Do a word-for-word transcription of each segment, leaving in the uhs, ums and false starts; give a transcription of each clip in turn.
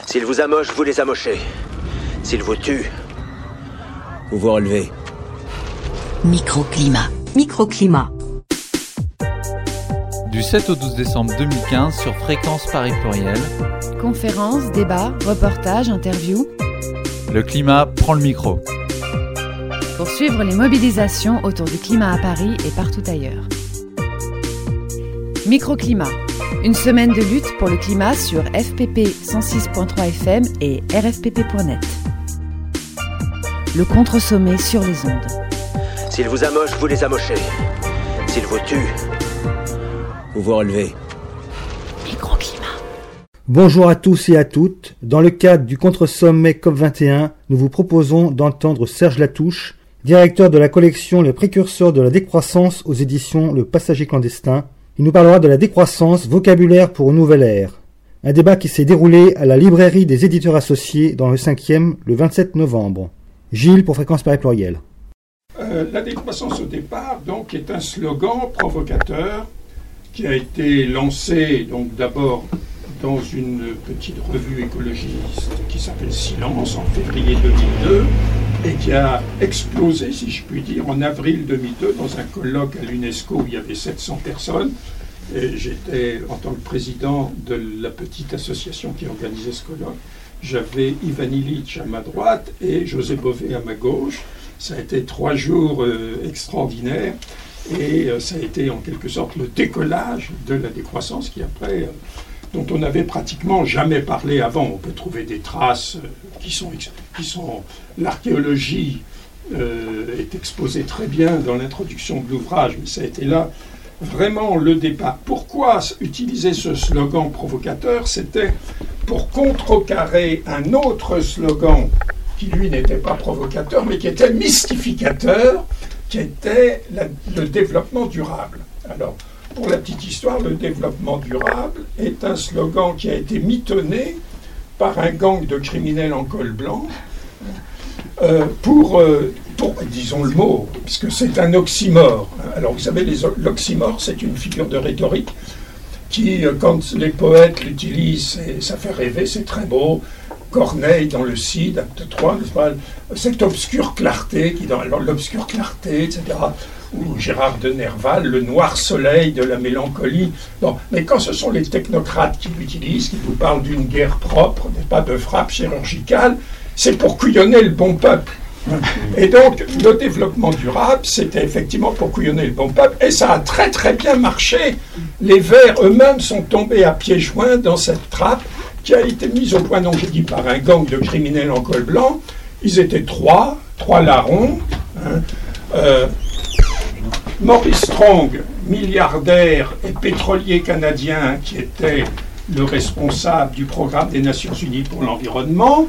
S'il vous amoche, vous les amochez. S'il vous tue, vous vous relevez. Microclimat. Microclimat. Du sept au douze décembre deux mille quinze sur Fréquence Paris Pluriel. Conférences, débats, reportages, interviews. Le climat prend le micro. Pour suivre les mobilisations autour du climat à Paris et partout ailleurs. Microclimat. Une semaine de lutte pour le climat sur F P P cent six point trois F M et R F P P point net. Le contre-sommet sur les ondes. S'il vous amoche, vous les amochez. S'il vous tue, vous vous relevez. Microclimat. Bonjour à tous et à toutes. Dans le cadre du contre-sommet C O P vingt et un, nous vous proposons d'entendre Serge Latouche, directeur de la collection Les Précurseurs de la décroissance aux éditions Le Passager clandestin. Il nous parlera de la décroissance, vocabulaire pour une nouvelle ère. Un débat qui s'est déroulé à la librairie des éditeurs associés dans le cinquième le vingt-sept novembre. Gilles pour Fréquence Paris Pluriel. Euh, la décroissance au départ, donc, est un slogan provocateur qui a été lancé donc d'abord dans une petite revue écologiste qui s'appelle Silence en février deux mille deux et qui a explosé, si je puis dire, en avril deux mille deux dans un colloque à l'UNESCO où il y avait sept cents personnes. Et j'étais, en tant que président de la petite association qui organisait ce colloque, j'avais Ivan Illich à ma droite et José Bové à ma gauche. Ça a été trois jours euh, extraordinaires et euh, ça a été en quelque sorte le décollage de la décroissance qui après... Euh, dont on n'avait pratiquement jamais parlé avant. On peut trouver des traces euh, qui sont... Qui sont l'archéologie euh, est exposée très bien dans l'introduction de l'ouvrage, mais ça a été là vraiment le départ. Pourquoi utiliser ce slogan provocateur? C'était pour contrecarrer un autre slogan qui, lui, n'était pas provocateur, mais qui était mystificateur, qui était la, le développement durable. Alors, pour la petite histoire, le développement durable est un slogan qui a été mitonné par un gang de criminels en col blanc euh, pour, euh, pour, disons le mot, puisque c'est un oxymore. Alors vous savez, les, l'oxymore, c'est une figure de rhétorique qui, quand les poètes l'utilisent, ça fait rêver, c'est très beau. Corneille dans le Cid, acte trois, n'est-ce pas, cette obscure clarté, qui dans alors, l'obscure clarté, et cetera, ou Gérard de Nerval, le noir soleil de la mélancolie. Bon, mais quand ce sont les technocrates qui l'utilisent, qui vous parlent d'une guerre propre, n'est pas de frappe chirurgicale, c'est pour couillonner le bon peuple. Et donc, le développement durable, c'était effectivement pour couillonner le bon peuple, et ça a très très bien marché. Les Verts eux-mêmes sont tombés à pieds joints dans cette trappe qui a été mise au point, donc j'ai dit, par un gang de criminels en col blanc. Ils étaient trois, trois larrons. Hein, euh, Maurice Strong, milliardaire et pétrolier canadien, qui était le responsable du programme des Nations Unies pour l'environnement.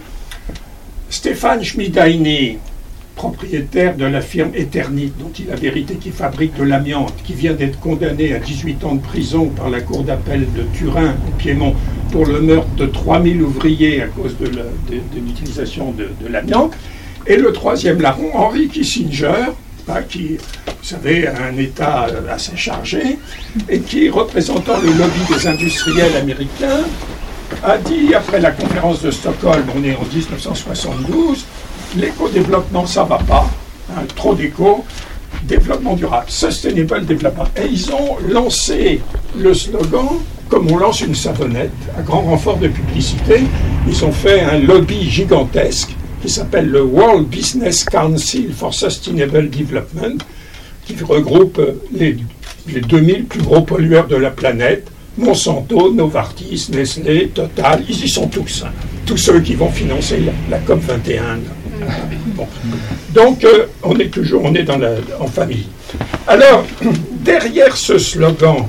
Stéphane Schmidaini, propriétaire de la firme Eternit, dont il a vérité qui fabrique de l'amiante, qui vient d'être condamné à dix-huit ans de prison par la cour d'appel de Turin, au Piémont, pour le meurtre de trois mille ouvriers à cause de, la, de, de l'utilisation de, de l'amiante. Et le troisième larron, Henry Kissinger, hein, qui, vous savez, a un État assez chargé, et qui, représentant le lobby des industriels américains, a dit, après la conférence de Stockholm, on est en dix-neuf cent soixante-douze, l'éco-développement, ça va pas, hein, trop d'éco, développement durable, sustainable development. Et ils ont lancé le slogan comme on lance une savonnette, à grand renfort de publicité. Ils ont fait un lobby gigantesque qui s'appelle le World Business Council for Sustainable Development, qui regroupe les, les deux mille plus gros pollueurs de la planète, Monsanto, Novartis, Nestlé, Total, ils y sont tous, hein, tous ceux qui vont financer la, la C O P vingt et un. Bon. Donc, euh, on est toujours on est dans la, en famille. Alors, derrière ce slogan,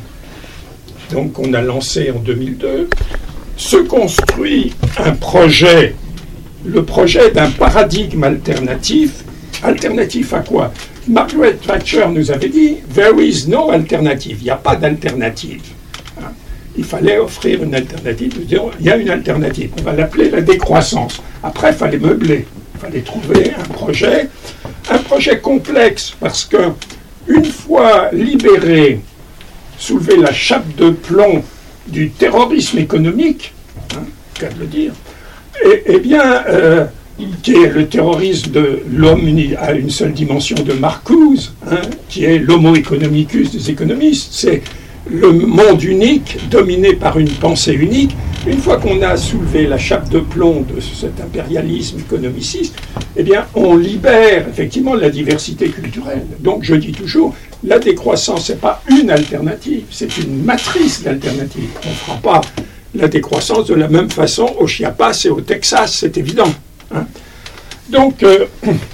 donc on a lancé en deux mille deux, se construit un projet, le projet d'un paradigme alternatif. Alternatif à quoi? Margaret Thatcher nous avait dit « There is no alternative », il n'y a pas d'alternative. Hein? Il fallait offrir une alternative, dire il y a une alternative, on va l'appeler la décroissance. Après, il fallait meubler, il fallait trouver un projet, un projet complexe, parce que une fois libéré, soulever la chape de plomb du terrorisme économique, hein, qu'à de le dire, eh, eh bien, euh, qui est le terrorisme de l'homme à une seule dimension de Marcuse, hein, qui est l'homo economicus des économistes, c'est le monde unique dominé par une pensée unique. Une fois qu'on a soulevé la chape de plomb de cet impérialisme économiciste, eh bien, on libère effectivement la diversité culturelle. Donc, je dis toujours, la décroissance, ce n'est pas une alternative, c'est une matrice d'alternatives. On ne fera pas la décroissance de la même façon au Chiapas et au Texas, c'est évident. Hein. Donc, euh,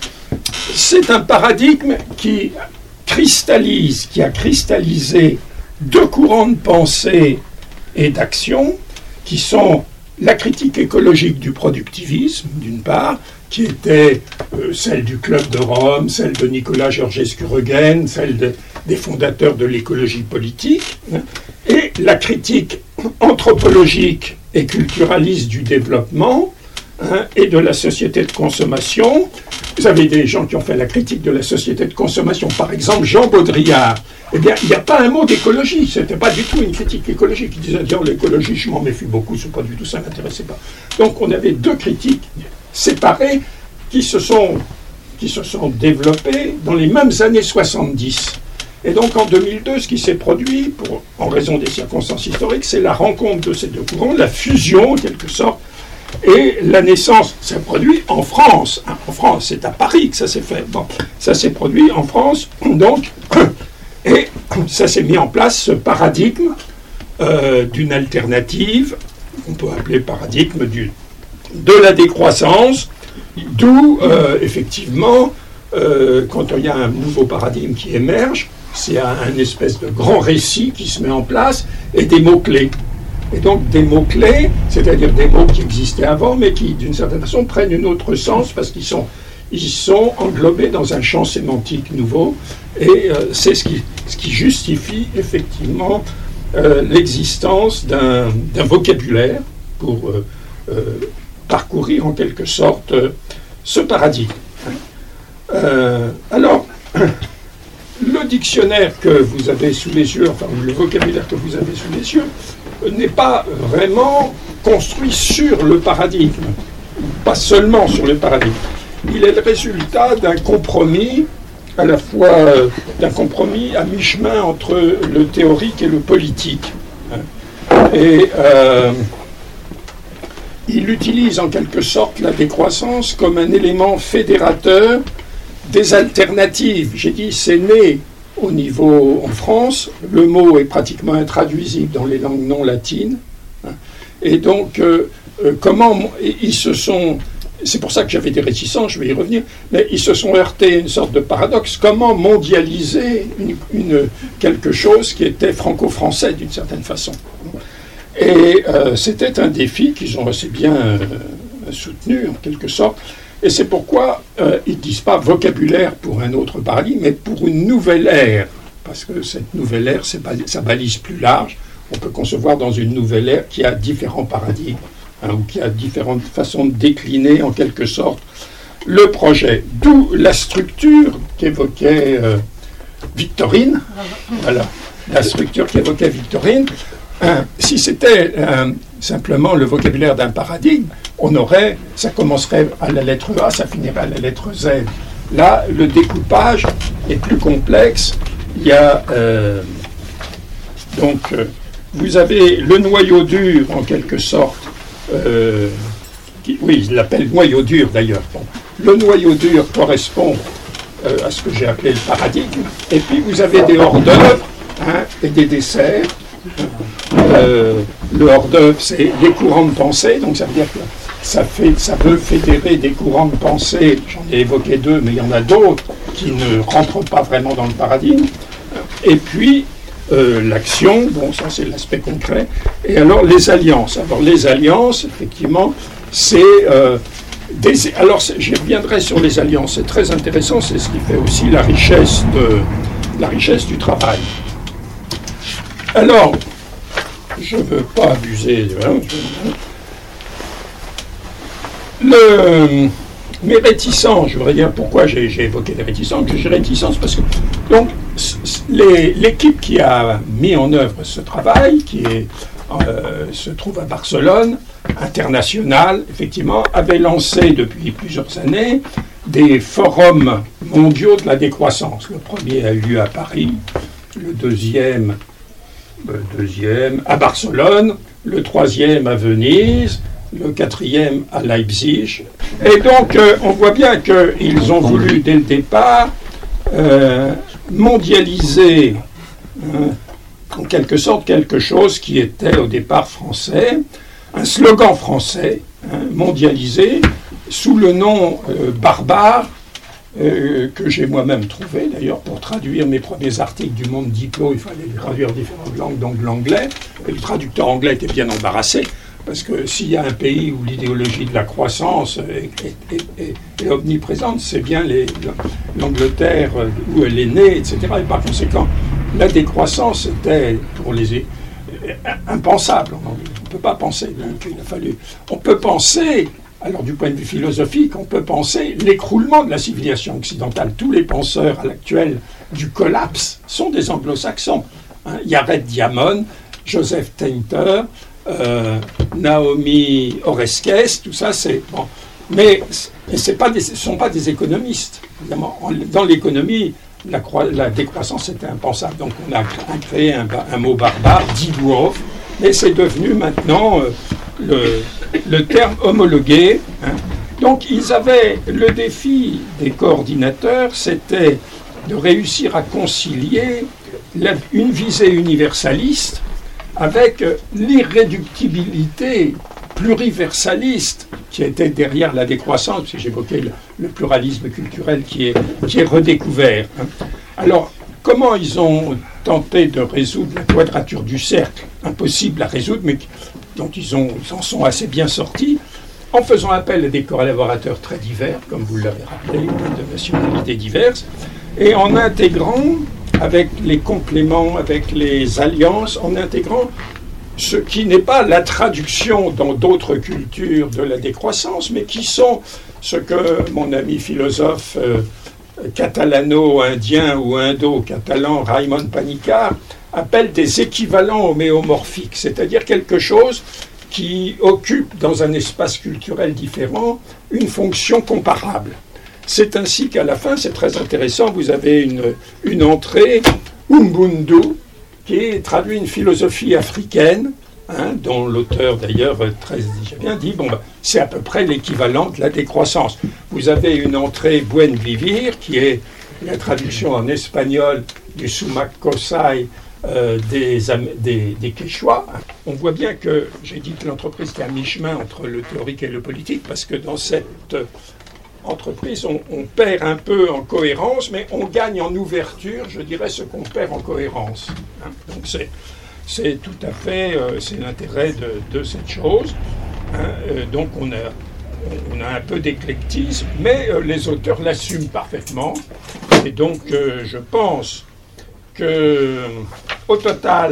c'est un paradigme qui cristallise, qui a cristallisé deux courants de pensée et d'action, qui sont la critique écologique du productivisme, d'une part, qui était euh, celle du Club de Rome, celle de Nicolas Georgescu-Roegen, celle de, des fondateurs de l'écologie politique, hein, et la critique anthropologique et culturaliste du développement, hein, et de la société de consommation. Vous avez des gens qui ont fait la critique de la société de consommation, par exemple Jean Baudrillard. Eh bien, il n'y a pas un mot d'écologie, ce n'était pas du tout une critique écologique. Il disait, dire l'écologie, je m'en méfie beaucoup, c'est pas du tout ça, ne m'intéressait pas. Donc, on avait deux critiques séparées qui se sont, qui se sont développées dans les mêmes années soixante-dix. Et donc, en deux mille deux, ce qui s'est produit, pour, en raison des circonstances historiques, c'est la rencontre de ces deux courants, la fusion, en quelque sorte, et la naissance s'est produite en France. Hein, en France, c'est à Paris que ça s'est fait. Bon, ça s'est produit en France, donc... Et ça s'est mis en place, ce paradigme euh, d'une alternative, qu'on peut appeler paradigme du, de la décroissance, d'où, euh, effectivement, euh, quand il y a un nouveau paradigme qui émerge, c'est un, un espèce de grand récit qui se met en place, et des mots-clés. Et donc des mots-clés, c'est-à-dire des mots qui existaient avant, mais qui, d'une certaine façon, prennent un autre sens, parce qu'ils sont... ils sont englobés dans un champ sémantique nouveau, et euh, c'est ce qui, ce qui justifie effectivement euh, l'existence d'un, d'un vocabulaire pour euh, euh, parcourir en quelque sorte euh, ce paradigme. Euh, alors, le dictionnaire que vous avez sous les yeux, enfin le vocabulaire que vous avez sous les yeux, n'est pas vraiment construit sur le paradigme, pas seulement sur le paradigme. Il est le résultat d'un compromis, à la fois euh, d'un compromis à mi-chemin entre le théorique et le politique. Et euh, il utilise en quelque sorte la décroissance comme un élément fédérateur des alternatives. J'ai dit, c'est né au niveau en France, le mot est pratiquement intraduisible dans les langues non latines. Et donc, euh, euh, comment ils se sont... C'est pour ça que j'avais des réticences, je vais y revenir, mais ils se sont heurtés à une sorte de paradoxe. Comment mondialiser une, une, quelque chose qui était franco-français d'une certaine façon? Et euh, c'était un défi qu'ils ont assez bien euh, soutenu, en quelque sorte. Et c'est pourquoi euh, ils ne disent pas vocabulaire pour un autre paradigme, mais pour une nouvelle ère. Parce que cette nouvelle ère, c'est pas, ça balise plus large. On peut concevoir dans une nouvelle ère qui a différents paradigmes. Hein, ou qui a différentes façons de décliner en quelque sorte le projet. D'où la structure qu'évoquait euh, Victorine. Voilà, la structure qu'évoquait Victorine. Hein, si c'était euh, simplement le vocabulaire d'un paradigme, on aurait, ça commencerait à la lettre A, ça finirait à la lettre Z. Là, le découpage est plus complexe. Il y a euh, donc, euh, vous avez le noyau dur en quelque sorte. Euh, qui, oui, il l'appelle noyau dur d'ailleurs. Bon. Le noyau dur correspond euh, à ce que j'ai appelé le paradigme. Et puis vous avez des hors-d'œuvre hein, et des desserts. Euh, le hors-d'œuvre, c'est les courants de pensée. Donc ça veut dire que ça, fait, ça veut fédérer des courants de pensée. J'en ai évoqué deux, mais il y en a d'autres qui ne rentrent pas vraiment dans le paradigme. Et puis Euh, l'action, bon, ça c'est l'aspect concret, et alors les alliances. Alors les alliances, effectivement, c'est euh, des... Alors j'y reviendrai sur les alliances, c'est très intéressant, c'est ce qui fait aussi la richesse, de, la richesse du travail. Alors, je ne veux pas abuser, hein, je... le... Mes réticences, je voudrais dire pourquoi j'ai, j'ai évoqué les réticences, que j'ai réticences parce que donc les, l'équipe qui a mis en œuvre ce travail, qui est, euh, se trouve à Barcelone, internationale, effectivement, avait lancé depuis plusieurs années des forums mondiaux de la décroissance. Le premier a eu lieu à Paris, le deuxième, le deuxième à Barcelone, le troisième à Venise, le quatrième à Leipzig. Et donc, euh, on voit bien qu'ils ont voulu, dès le départ, euh, mondialiser, hein, en quelque sorte, quelque chose qui était au départ français, un slogan français, hein, mondialisé, sous le nom euh, barbare, euh, que j'ai moi-même trouvé, d'ailleurs, pour traduire mes premiers articles du Monde Diplo, il fallait les traduire différentes langues, donc l'anglais, et le traducteur anglais était bien embarrassé, parce que s'il y a un pays où l'idéologie de la croissance est, est, est, est, est omniprésente, c'est bien les, l'Angleterre où elle est née, et cetera. Et par conséquent, la décroissance était pour les impensable. On ne peut pas penser. Donc il a fallu. On peut penser. Alors du point de vue philosophique, on peut penser l'écroulement de la civilisation occidentale. Tous les penseurs à l'actuel du collapse sont des anglo-saxons. Hein, Jared Diamond, Joseph Tainter, euh, Naomi Oreskes, tout ça, c'est bon. Mais, mais c'est pas des, ce ne sont pas des économistes. Évidemment. Dans l'économie, la, la décroissance était impensable. Donc on a créé un, un mot barbare, degrowth, mais c'est devenu maintenant euh, le, le terme homologué. Hein. Donc ils avaient le défi des coordinateurs, c'était de réussir à concilier la, une visée universaliste avec l'irréductibilité pluriversaliste qui était derrière la décroissance, parce que j'évoquais le, le pluralisme culturel qui est, qui est redécouvert. Hein. Alors, comment ils ont tenté de résoudre la quadrature du cercle, impossible à résoudre, mais dont ils, ont, ils en sont assez bien sortis, en faisant appel à des collaborateurs très divers, comme vous l'avez rappelé, de nationalités diverses, et en intégrant, avec les compléments, avec les alliances, en intégrant ce qui n'est pas la traduction dans d'autres cultures de la décroissance, mais qui sont ce que mon ami philosophe euh, catalano-indien ou indo-catalan Raymond Panicard appelle des équivalents homéomorphiques, c'est-à-dire quelque chose qui occupe dans un espace culturel différent une fonction comparable. C'est ainsi qu'à la fin, c'est très intéressant, vous avez une, une entrée, Ubuntu, qui traduit une philosophie africaine, hein, dont l'auteur d'ailleurs très j'ai bien dit, bon, bah, c'est à peu près l'équivalent de la décroissance. Vous avez une entrée Buen Vivir, qui est la traduction en espagnol du Sumac Kosai euh, des, des, des Quechua. On voit bien que, j'ai dit que l'entreprise était à mi-chemin entre le théorique et le politique, parce que dans cette entreprise, on, on perd un peu en cohérence, mais on gagne en ouverture, je dirais, ce qu'on perd en cohérence. Hein. Donc c'est, c'est tout à fait, euh, c'est l'intérêt de, de cette chose. Hein. Euh, donc on a, on a un peu d'éclectisme, mais euh, les auteurs l'assument parfaitement. Et donc euh, je pense que au total,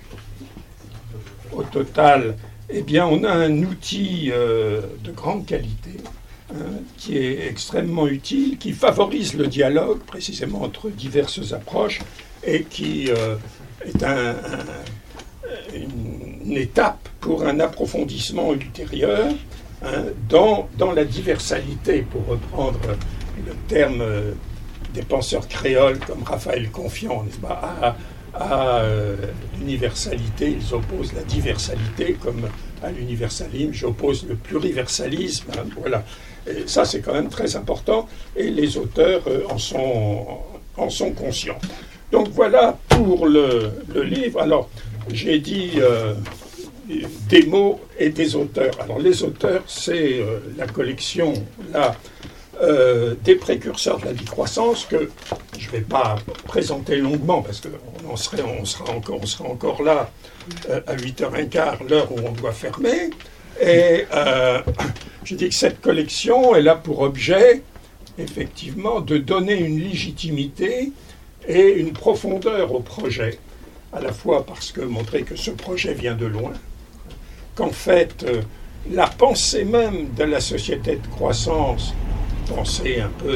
au total, eh bien, on a un outil euh, de grande qualité, qui est extrêmement utile, qui favorise le dialogue précisément entre diverses approches et qui euh, est un, un, une étape pour un approfondissement ultérieur hein, dans, dans la diversalité, pour reprendre le terme euh, des penseurs créoles comme Raphaël Confiant, n'est-ce pas, à, à euh, l'universalité, ils opposent la diversalité, comme à l'universalisme, j'oppose le pluriversalisme, hein, voilà. Et ça, c'est quand même très important, et les auteurs euh, en, sont, en sont conscients. Donc voilà pour le, le livre. Alors, j'ai dit euh, des mots et des auteurs. Alors, les auteurs, c'est euh, la collection, là, euh, des précurseurs de la décroissance, que je ne vais pas présenter longuement, parce qu'on serait, on sera encore, on sera encore là euh, à huit heures quinze, l'heure où on doit fermer. Et euh, je dis que cette collection, elle a pour objet, effectivement, de donner une légitimité et une profondeur au projet, à la fois parce que montrer que ce projet vient de loin, qu'en fait, euh, la pensée même de la société de croissance, pensée un peu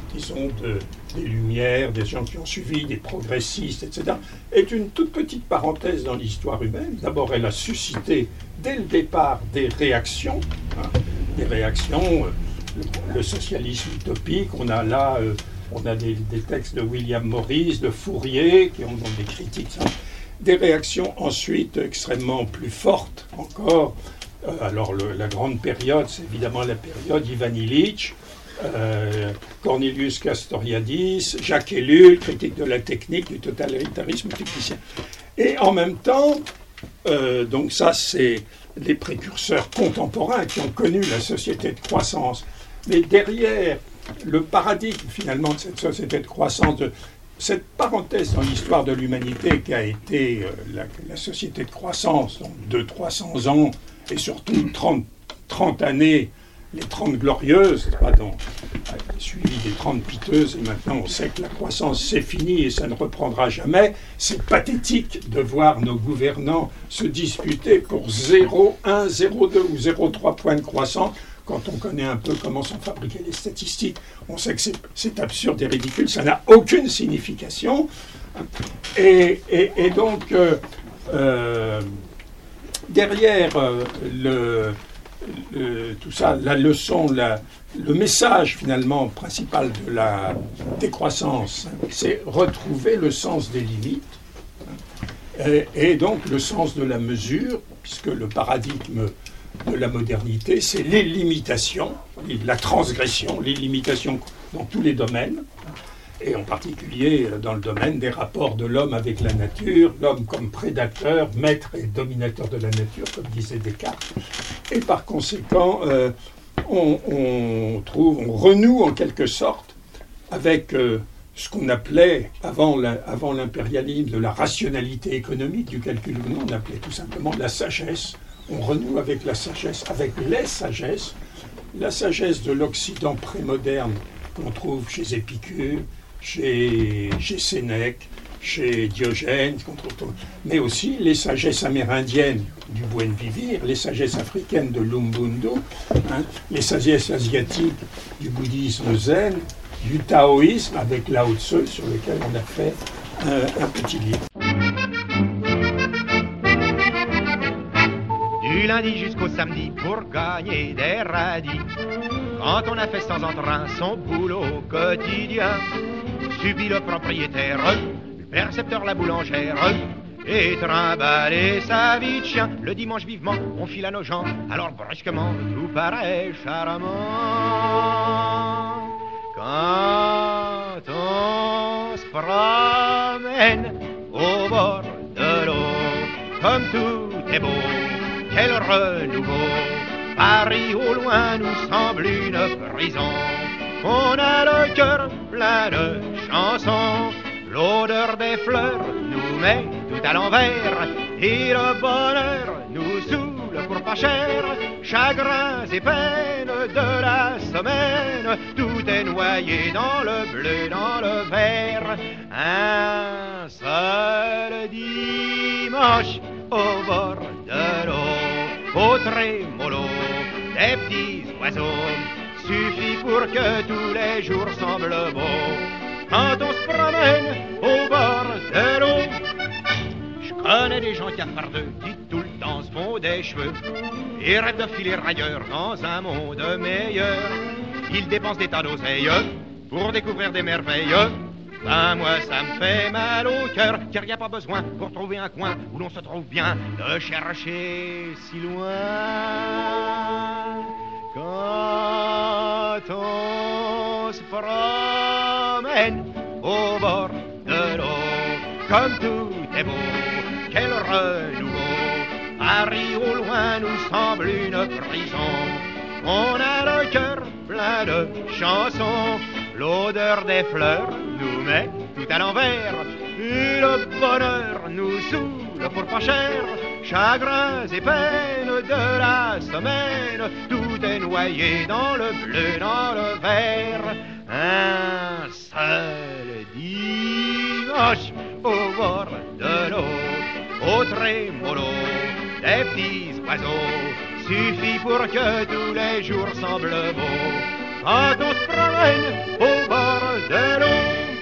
disons, de, des Lumières, des gens qui ont suivi, des progressistes, et cetera, est une toute petite parenthèse dans l'histoire humaine. D'abord, elle a suscité, dès le départ, des réactions, hein, des réactions, euh, le, le socialisme utopique, on a là, euh, on a des, des textes de William Morris, de Fourier, qui ont, ont des critiques, ça. Des réactions ensuite extrêmement plus fortes encore. Euh, alors le, la grande période, c'est évidemment la période Ivan Illich, euh, Cornelius Castoriadis, Jacques Ellul, critique de la technique, du totalitarisme technicien. Et en même temps, euh, donc ça c'est les précurseurs contemporains qui ont connu la société de croissance. Mais derrière le paradigme finalement de cette société de croissance, de, cette parenthèse dans l'histoire de l'humanité qui a été euh, la, la société de croissance, donc deux cents à trois cents ans, et surtout trente, trente années, les trente glorieuses, pardon, suivi des trente piteuses, et maintenant on sait que la croissance c'est fini et ça ne reprendra jamais. C'est pathétique de voir nos gouvernants se disputer pour zéro virgule un, zéro virgule deux ou zéro virgule trois points de croissance. Quand on connaît un peu comment sont fabriquées les statistiques, on sait que c'est, c'est absurde et ridicule, ça n'a aucune signification. Et, et, et donc, euh, euh, derrière euh, le, le, tout ça, la leçon, la, le message finalement principal de la décroissance, c'est retrouver le sens des limites, et, et donc le sens de la mesure, puisque le paradigme de la modernité, c'est les limitations, la transgression, les limitations dans tous les domaines, et en particulier dans le domaine des rapports de l'homme avec la nature, l'homme comme prédateur, maître et dominateur de la nature, comme disait Descartes. Et par conséquent, euh, on, on trouve, on renoue en quelque sorte avec euh, ce qu'on appelait, avant, la, avant l'impérialisme, de la rationalité économique, du calcul humain, on appelait tout simplement la sagesse. On renoue avec la sagesse, avec les sagesses, la sagesse de l'Occident prémoderne qu'on trouve chez Épicure, chez, chez Sénèque, chez Diogène, qu'on trouve, mais aussi les sagesses amérindiennes du Buen Vivir, les sagesses africaines de l'Umbundu, hein, les sagesses asiatiques du bouddhisme zen, du taoïsme avec Lao Tse, sur lequel on a fait un, un petit livre. Du lundi jusqu'au samedi pour gagner des radis. Quand on a fait sans entrain son boulot quotidien, subit le propriétaire, le percepteur, la boulangère, et trimballer sa vie de chien. Le dimanche vivement, on file à nos gens, alors brusquement tout paraît charmant. Quand on se promène au bord de l'eau, comme tout est beau, quel renouveau! Paris au loin nous semble une prison. On a le cœur plein de chansons. L'odeur des fleurs nous met tout à l'envers. Et le bonheur nous saoule pour pas cher. Chagrins et peines de la semaine, tout est noyé dans le bleu, dans le vert. Un seul dimanche au bord de l'eau, au trémolo des petits oiseaux, suffit pour que tous les jours semblent beaux. Quand on se promène au bord de l'eau, je connais des gens cafardeux qui tout le temps se font des cheveux et rêvent de filer ailleurs dans un monde meilleur. Ils dépensent des tas d'oseilles pour découvrir des merveilles. Ben moi ça me fait mal au cœur, car y a pas besoin pour trouver un coin où l'on se trouve bien de chercher si loin. Quand on se promène au bord de l'eau, comme tout est beau, quel renouveau! Paris au loin nous semble une prison. On a le cœur plein de chansons. L'odeur des fleurs nous met tout à l'envers. Et le bonheur nous saoule pour pas cher. Chagrins et peines de la semaine, tout est noyé dans le bleu, dans le vert. Un seul dimanche au bord de l'eau, au trémolo des petits oiseaux, suffit pour que tous les jours semblent beaux. Quand on se promène au bord de l'eau.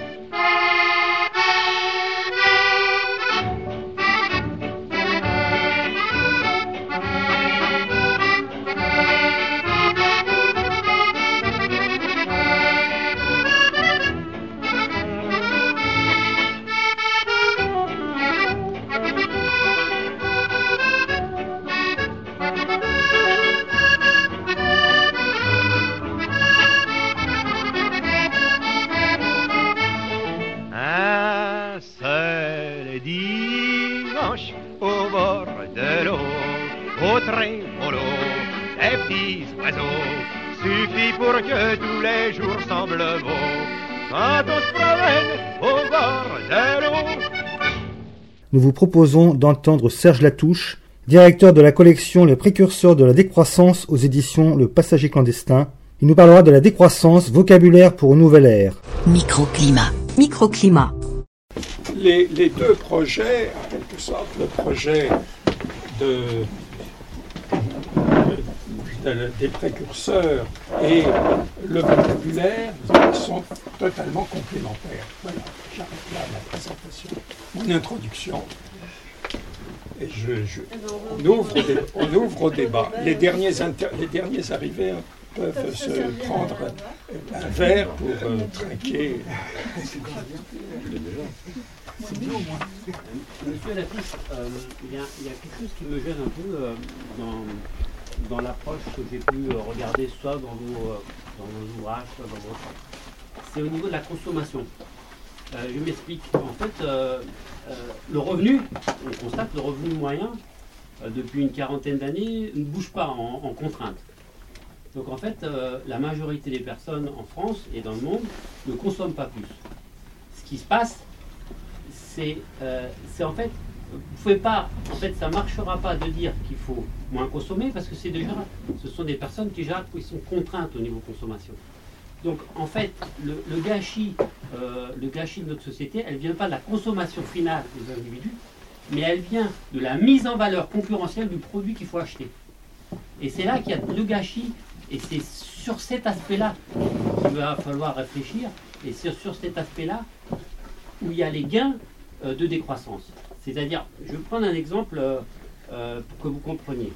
Un seul dimanche au bord de l'eau, au trémolo des petits oiseaux, suffit pour que tous les jours semblent beaux, quand on se promène au bord de l'eau. Nous vous proposons d'entendre Serge Latouche, directeur de la collection Les précurseurs de la décroissance aux éditions Le Passager clandestin. Il nous parlera de la décroissance, vocabulaire pour une nouvelle ère. Microclimat. Microclimat. Les, les deux projets, en quelque sorte, le projet de, de- de- des précurseurs et le vocabulaire sont totalement complémentaires. Voilà, j'arrête là ma présentation, mon introduction. Et je, je- on, ouvre au dé- on ouvre au débat. Les derniers, inter- les derniers arrivés hein, peuvent se prendre un verre pour euh, trinquer. Monsieur Latouche, euh, il y, a- il y a quelque chose qui me gêne un peu euh, dans, dans l'approche que j'ai pu euh, regarder soit dans vos, euh, dans vos ouvrages, soit dans votre... C'est au niveau de la consommation. Euh, je m'explique. En fait, euh, euh, le revenu, on constate le revenu moyen, euh, depuis une quarantaine d'années, ne bouge pas en, en contrainte. Donc en fait, euh, la majorité des personnes en France et dans le monde ne consomment pas plus. Ce qui se passe, c'est euh, c'est en fait, vous pouvez pas, en fait, ça marchera pas de dire qu'il faut moins consommer parce que c'est déjà, ce sont des personnes qui déjà qui sont contraintes au niveau consommation. Donc en fait, le, le gâchis, euh, le gâchis de notre société, elle vient pas de la consommation finale des individus, mais elle vient de la mise en valeur concurrentielle du produit qu'il faut acheter. Et c'est là qu'il y a le gâchis, et c'est sur cet aspect-là qu'il va falloir réfléchir, et c'est sur cet aspect-là où il y a les gains euh, de décroissance. C'est-à-dire, je vais prendre un exemple euh, euh, pour que vous compreniez.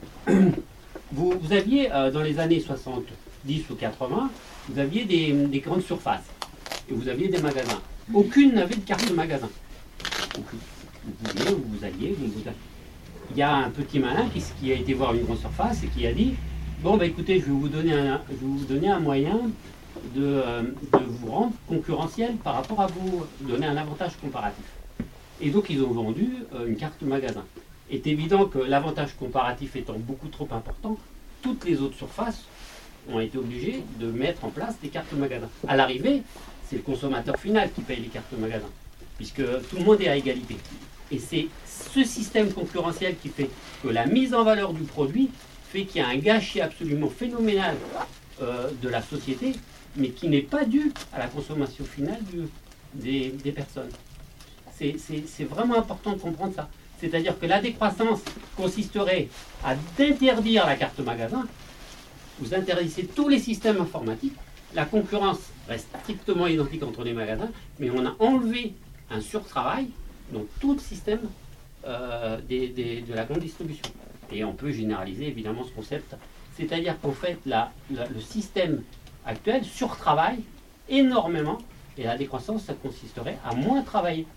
Vous, vous aviez, euh, dans les années soixante-dix ou quatre-vingts, vous aviez des, des grandes surfaces, et vous aviez des magasins. Aucune n'avait de carte de magasin. Aucune. Vous pouviez, vous vous alliez, vous vous alliez. Il y a un petit malin qui, qui a été voir une grande surface et qui a dit « Bon, bah, écoutez, je vais vous donner un, je vais vous donner un moyen de, euh, de vous rendre concurrentiel par rapport à vous, donner un avantage comparatif. » Et donc, ils ont vendu euh, une carte magasin. Il est évident que l'avantage comparatif étant beaucoup trop important, toutes les autres surfaces ont été obligées de mettre en place des cartes magasin. À l'arrivée, c'est le consommateur final qui paye les cartes magasin, puisque tout le monde est à égalité. Et c'est ce système concurrentiel qui fait que la mise en valeur du produit fait qu'il y a un gâchis absolument phénoménal euh, de la société, mais qui n'est pas dû à la consommation finale du, des, des personnes. C'est, c'est, c'est vraiment important de comprendre ça. C'est-à-dire que la décroissance consisterait à interdire la carte magasin. Vous interdisez tous les systèmes informatiques. La concurrence reste strictement identique entre les magasins, mais on a enlevé un surtravail dans tout le système euh, des, des, de la grande distribution. Et on peut généraliser évidemment ce concept. C'est-à-dire qu'en fait, la, la, le système actuel surtravaille énormément, et la décroissance, ça consisterait à moins travailler.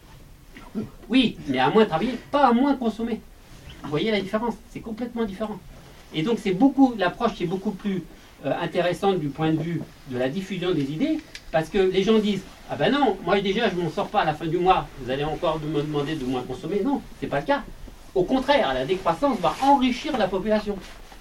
Oui, mais à moins travailler, pas à moins consommer. Vous voyez la différence? C'est complètement différent. Et donc c'est beaucoup, l'approche est beaucoup plus euh, intéressante du point de vue de la diffusion des idées, parce que les gens disent « Ah ben non, moi déjà je m'en sors pas à la fin du mois, vous allez encore me demander de moins consommer. » Non, c'est pas le cas. Au contraire, la décroissance va enrichir la population.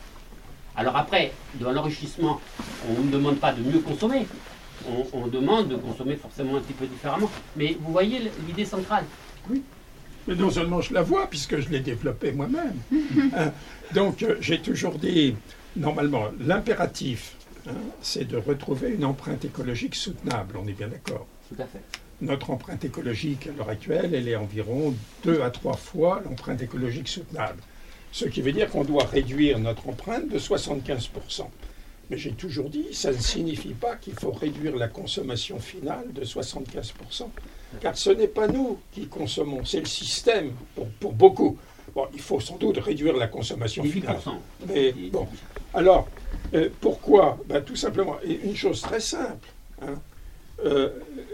Alors après, dans l'enrichissement, on ne demande pas de mieux consommer, on, on demande de consommer forcément un petit peu différemment. Mais vous voyez l'idée centrale. Oui. Mais non seulement je la vois, puisque je l'ai développée moi-même. Hein, donc euh, j'ai toujours dit, normalement, l'impératif, hein, c'est de retrouver une empreinte écologique soutenable, on est bien d'accord. Tout à fait. Notre empreinte écologique à l'heure actuelle, elle est environ deux à trois fois l'empreinte écologique soutenable. Ce qui veut dire qu'on doit réduire notre empreinte de soixante-quinze pour cent. Mais j'ai toujours dit, ça ne signifie pas qu'il faut réduire la consommation finale de soixante-quinze pour cent. Car ce n'est pas nous qui consommons, c'est le système pour, pour beaucoup. Bon, il faut sans doute réduire la consommation finale. Mais bon, alors, euh, pourquoi? Ben, tout simplement, et une chose très simple. Hein, euh,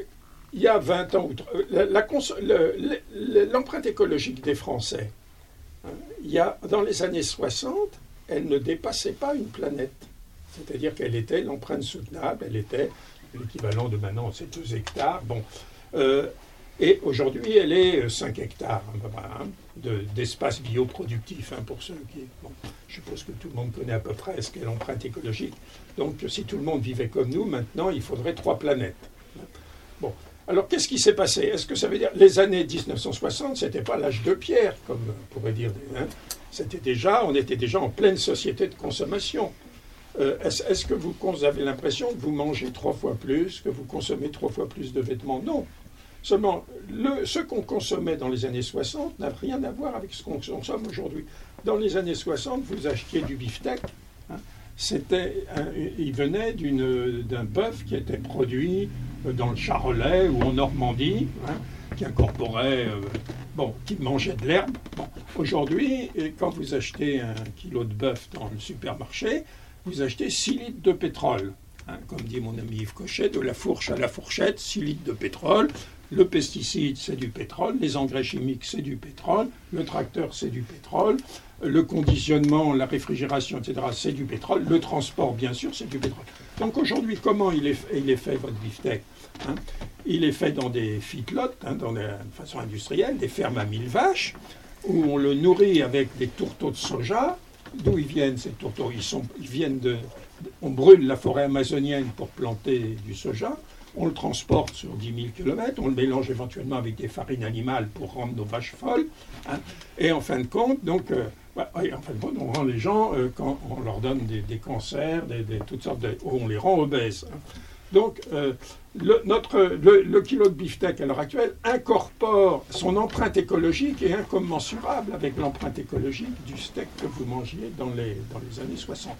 il y a vingt ans, la, la cons- le, le, l'empreinte écologique des Français, hein, il y a, dans les années soixante, elle ne dépassait pas une planète. C'est-à-dire qu'elle était l'empreinte soutenable, elle était l'équivalent de maintenant, c'est deux hectares. Bon, euh, et aujourd'hui, elle est cinq hectares hein, de, d'espace bioproductif, hein, pour ceux qui... Bon, je suppose que tout le monde connaît à peu près ce qu'est l'empreinte écologique. Donc, si tout le monde vivait comme nous, maintenant, il faudrait trois planètes. Bon, alors qu'est-ce qui s'est passé? Est-ce que ça veut dire les années dix-neuf cent soixante, c'était pas l'âge de pierre, comme on pourrait dire. Hein, c'était déjà, on était déjà en pleine société de consommation. Euh, est-ce, est-ce que vous, vous avez l'impression que vous mangez trois fois plus, que vous consommez trois fois plus de vêtements? Non. Seulement, le, ce qu'on consommait dans les années soixante n'a rien à voir avec ce qu'on consomme aujourd'hui. Dans les années soixante, vous achetiez du beefsteak. Hein, c'était un, il venait d'une, d'un bœuf qui était produit dans le Charolais ou en Normandie, hein, qui incorporait, euh, bon, qui mangeait de l'herbe. Bon, aujourd'hui, quand vous achetez un kilo de bœuf dans le supermarché, vous achetez six litres de pétrole. Hein, comme dit mon ami Yves Cochet, de la fourche à la fourchette, six litres de pétrole. Le pesticide, c'est du pétrole. Les engrais chimiques, c'est du pétrole. Le tracteur, c'est du pétrole. Le conditionnement, la réfrigération, et cetera, c'est du pétrole. Le transport, bien sûr, c'est du pétrole. Donc aujourd'hui, comment il est, il est fait, votre beefsteak? Hein, il est fait dans des feedlots, hein, dans des, de façon industrielle, des fermes à mille vaches, où on le nourrit avec des tourteaux de soja. D'où ils viennent, ces tourteaux? Ils, sont, ils viennent de... On brûle la forêt amazonienne pour planter du soja, on le transporte sur dix mille kilomètres, on le mélange éventuellement avec des farines animales pour rendre nos vaches folles, hein, et en fin de compte, donc, euh, bah, en fin de compte, on rend les gens, euh, quand on leur donne des, des cancers, des, des, toutes sortes de... on les rend obèses. Hein. Donc, euh, le, notre, le, le kilo de beefsteak à l'heure actuelle incorpore son empreinte écologique et incommensurable avec l'empreinte écologique du steak que vous mangiez dans les, dans les années soixante.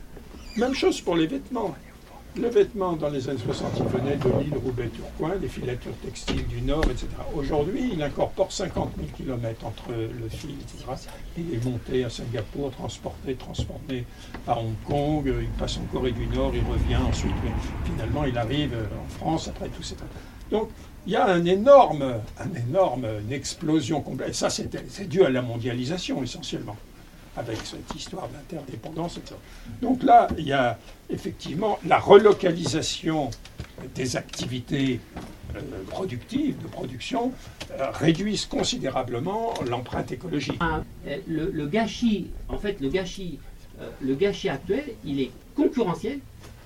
Même chose pour les vêtements. Le vêtement dans les années soixante, il venait de l'île Roubaix-Tourcoing, des filatures textiles du Nord, et cetera. Aujourd'hui, il incorpore cinquante mille kilomètres entre le fil, et cetera. Il est monté à Singapour, transporté, transformé à Hong Kong, il passe en Corée du Nord, il revient ensuite, mais finalement, il arrive en France après tout, et cetera. Donc, il y a un énorme, un énorme, une explosion complète. Et ça, c'est, c'est dû à la mondialisation, essentiellement, avec cette histoire d'interdépendance, et cetera. Donc là, il y a effectivement la relocalisation des activités euh, productives, de production, euh, réduisent considérablement l'empreinte écologique. Ah, le, le gâchis, en fait, le gâchis, euh, le gâchis actuel, il est concurrentiel.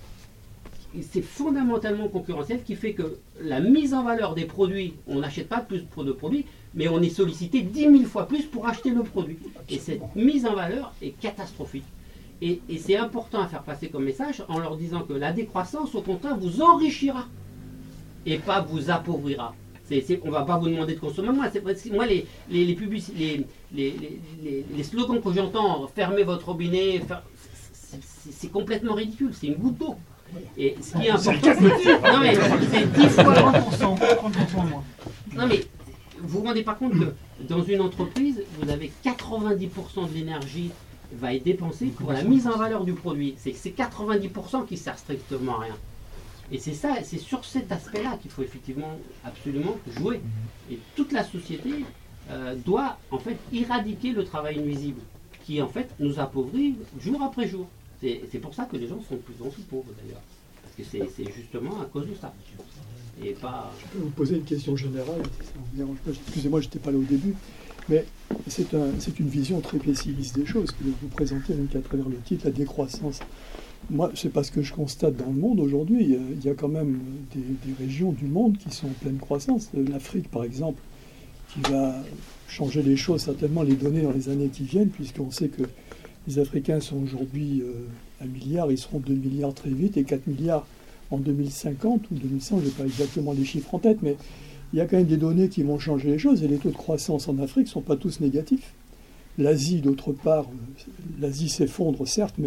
C'est fondamentalement concurrentiel, qui fait que la mise en valeur des produits, on n'achète pas plus de produits, mais on est sollicité dix mille fois plus pour acheter le produit. Et cette mise en valeur est catastrophique. Et, et c'est important à faire passer comme message en leur disant que la décroissance, au contraire, vous enrichira et pas vous appauvrira. C'est, c'est, on ne va pas vous demander de consommer moins. C'est, moi, les, les, les, publici- les, les, les, les slogans que j'entends, fermez votre robinet, fer... c'est, c'est, c'est complètement ridicule. C'est une goutte d'eau. Et ce qui est important, c'est, non mais c'est dix fois trente pour cent, trente pour cent moins. Non mais vous vous rendez pas compte que dans une entreprise, vous avez quatre-vingt-dix pour cent de l'énergie va être dépensée pour la mise en valeur du produit. C'est, c'est quatre-vingt-dix pour cent qui sert strictement à rien. Et c'est ça, c'est sur cet aspect-là qu'il faut effectivement absolument jouer. Et toute la société euh, doit en fait éradiquer le travail nuisible, qui en fait nous appauvrit jour après jour. C'est, c'est pour ça que les gens sont de plus en plus pauvres d'ailleurs. Parce que c'est, c'est justement à cause de ça. Et pas... Je peux vous poser une question générale, si ça vous dérange pas. Excusez-moi, je n'étais pas là au début. Mais c'est, un, c'est une vision très pessimiste des choses que vous présentez donc à travers le titre, la décroissance. Moi, c'est parce que je constate dans le monde aujourd'hui, il y a quand même des, des régions du monde qui sont en pleine croissance. L'Afrique, par exemple, qui va changer les choses, certainement les donner dans les années qui viennent, puisqu'on sait que les Africains sont aujourd'hui euh, un milliard, ils seront deux milliards très vite, et quatre milliards en deux mille cinquante ou deux mille cent, je n'ai pas exactement les chiffres en tête, mais il y a quand même des données qui vont changer les choses, et les taux de croissance en Afrique ne sont pas tous négatifs. L'Asie, d'autre part, l'Asie s'effondre certes, mais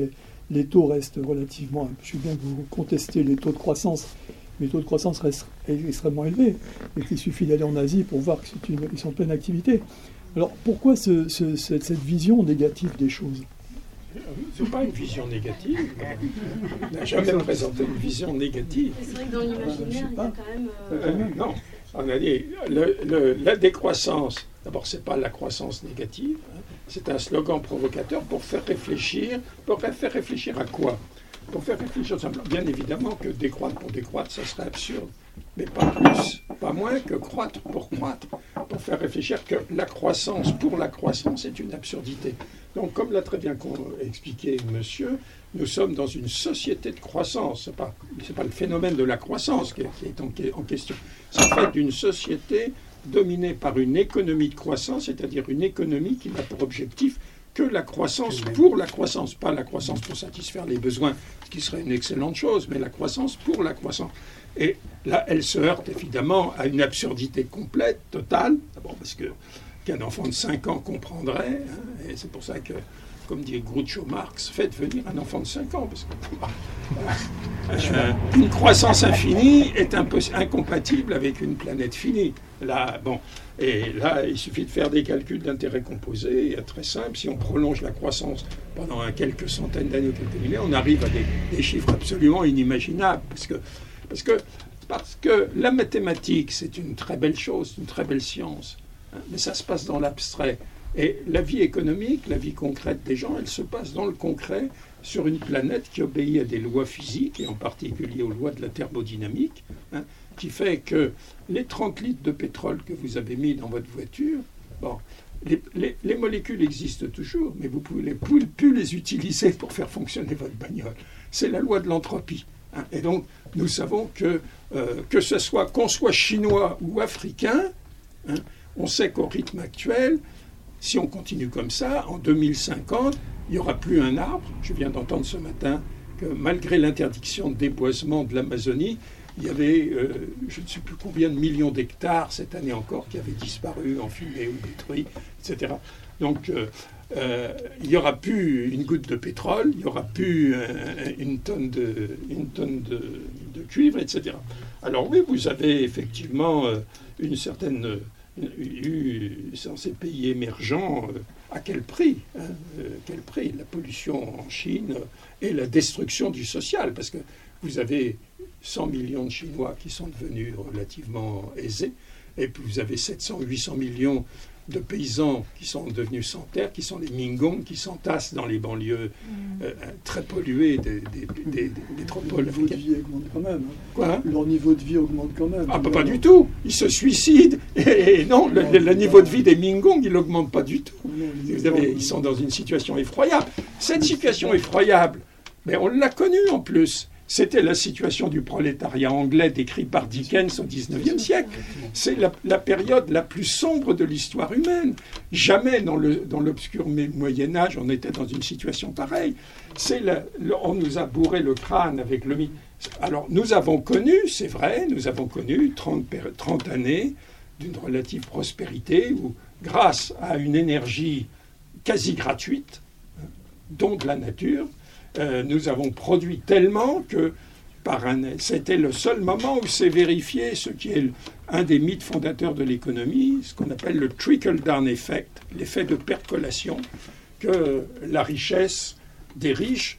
les taux restent relativement... Je sais bien que vous contestez les taux de croissance, mais les taux de croissance restent extrêmement élevés, et qu'il suffit d'aller en Asie pour voir qu'ils sont en pleine activité. Alors pourquoi ce, ce, cette, cette vision négative des choses ? Ce n'est pas une vision négative. On n'a jamais présenté une vision négative. C'est vrai que dans l'imaginaire, il y a quand même... Euh... Euh, non, on a dit le, le, la décroissance, d'abord, ce n'est pas la croissance négative, hein, c'est un slogan provocateur pour faire réfléchir. Pour faire réfléchir à quoi ? Pour faire réfléchir simplement, bien évidemment que décroître pour décroître, ça serait absurde. Mais pas plus, pas moins que croître pour croître. Pour faire réfléchir que la croissance pour la croissance est une absurdité. Donc, comme l'a très bien expliqué monsieur, nous sommes dans une société de croissance. Ce n'est pas, c'est pas le phénomène de la croissance qui est, qui est en, en question. C'est en fait une société dominée par une économie de croissance, c'est-à-dire une économie qui n'a pour objectif que la croissance pour la croissance, pas la croissance pour satisfaire les besoins, ce qui serait une excellente chose, mais la croissance pour la croissance. Et là, elle se heurte évidemment à une absurdité complète, totale, d'abord parce que qu'un enfant de cinq ans comprendrait, hein, et c'est pour ça que, comme dit Groucho Marx, faites venir un enfant de cinq ans, parce que euh, une croissance infinie est impos- incompatible avec une planète finie. Là, bon, et là, il suffit de faire des calculs d'intérêt composé, très simple. Si on prolonge la croissance pendant quelques centaines d'années ou quelques milliers, on arrive à des, des chiffres absolument inimaginables, parce que, parce que, parce que la mathématique, c'est une très belle chose, une très belle science, hein, mais ça se passe dans l'abstrait. Et la vie économique, la vie concrète des gens, elle se passe dans le concret sur une planète qui obéit à des lois physiques, et en particulier aux lois de la thermodynamique, hein, qui fait que les trente litres de pétrole que vous avez mis dans votre voiture, bon, les, les, les molécules existent toujours, mais vous ne pouvez plus les utiliser pour faire fonctionner votre bagnole. C'est la loi de l'entropie. Hein. Et donc, nous savons que, euh, que ce soit, qu'on soit chinois ou africain, hein, on sait qu'au rythme actuel, si on continue comme ça, en deux mille cinquante, il n'y aura plus un arbre. Je viens d'entendre ce matin que malgré l'interdiction de déboisement de l'Amazonie, il y avait, euh, je ne sais plus combien de millions d'hectares cette année encore qui avaient disparu, enfumés ou détruits, et cetera. Donc, euh, euh, il n'y aura plus une goutte de pétrole, il n'y aura plus euh, une tonne, de, une tonne de, de cuivre, et cetera. Alors oui, vous avez effectivement euh, une certaine... eu dans ces pays émergents, euh, à quel prix, hein, euh, quel prix la pollution en Chine euh, et la destruction du social, parce que vous avez cent millions de Chinois qui sont devenus relativement aisés, et puis vous avez sept cents, huit cents millions de paysans qui sont devenus sans terre, qui sont les Mingongs, qui s'entassent dans les banlieues euh, très polluées des, des, des, des métropoles africaines. Leur niveau de vie augmente quand même. Hein. Quoi ? Leur niveau de vie augmente quand même. Ah, pas, pas du tout. Ils se suicident. Et, et non, le, le, le niveau de vie des Mingongs, il n'augmente pas du tout. Vous avez, ils sont dans une situation effroyable. Cette situation effroyable, mais on l'a connue en plus. C'était la situation du prolétariat anglais décrite par Dickens au dix-neuvième siècle. C'est la, la période la plus sombre de l'histoire humaine. Jamais dans, le, dans l'obscur Moyen-Âge on était dans une situation pareille. C'est la, le, on nous a bourré le crâne avec le mythe. Alors nous avons connu, c'est vrai, nous avons connu trente, trente années d'une relative prospérité où, grâce à une énergie quasi gratuite, don de la nature, Euh, nous avons produit tellement que par un, c'était le seul moment où s'est vérifié ce qui est le, un des mythes fondateurs de l'économie, ce qu'on appelle le trickle-down effect, l'effet de percolation, que la richesse des riches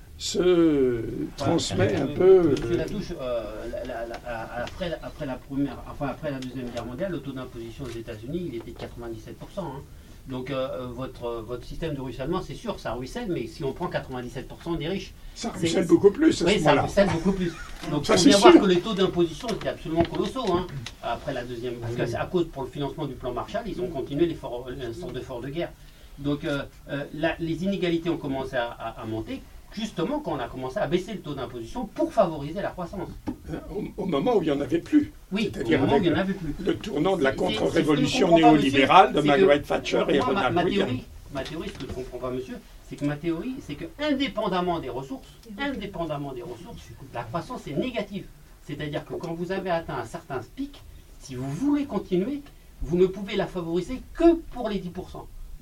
se transmet euh, un peu. Monsieur Latouche, euh, la, la, la, après, après, la première, enfin, après la Deuxième Guerre mondiale, le taux d'imposition aux États-Unis, il était de quatre-vingt-dix-sept pour cent. Hein. Donc euh, votre, votre système de ruissellement, c'est sûr, ça ruisselle, mais si on prend quatre-vingt-dix-sept pour cent des riches... Ça ruisselle beaucoup plus. Oui, ça ruisselle beaucoup plus. Donc il faut bien voir que les taux d'imposition étaient absolument colossaux hein, après la deuxième... Parce qu'à cause, pour le financement du plan Marshall, ils ont continué l'effort, l'effort d'effort de guerre. Donc euh, euh, la, les inégalités ont commencé à, à, à monter, justement quand on a commencé à baisser le taux d'imposition pour favoriser la croissance. Au, au moment où il n'y en avait plus. Oui, c'est-à-dire au moment où il avec n'y en avait plus. Le tournant de la C'est- contre-révolution c'est- c'est ce que je comprends pas, néolibérale de monsieur, Margaret c'est que- Thatcher et moi, ma, Ronald ma Reagan. théorie, ma théorie, ce que je ne comprends pas, monsieur, c'est que ma théorie, c'est que indépendamment des ressources, indépendamment des ressources, la croissance est négative. C'est-à-dire que quand vous avez atteint un certain pic, si vous voulez continuer, vous ne pouvez la favoriser que pour les dix pour cent.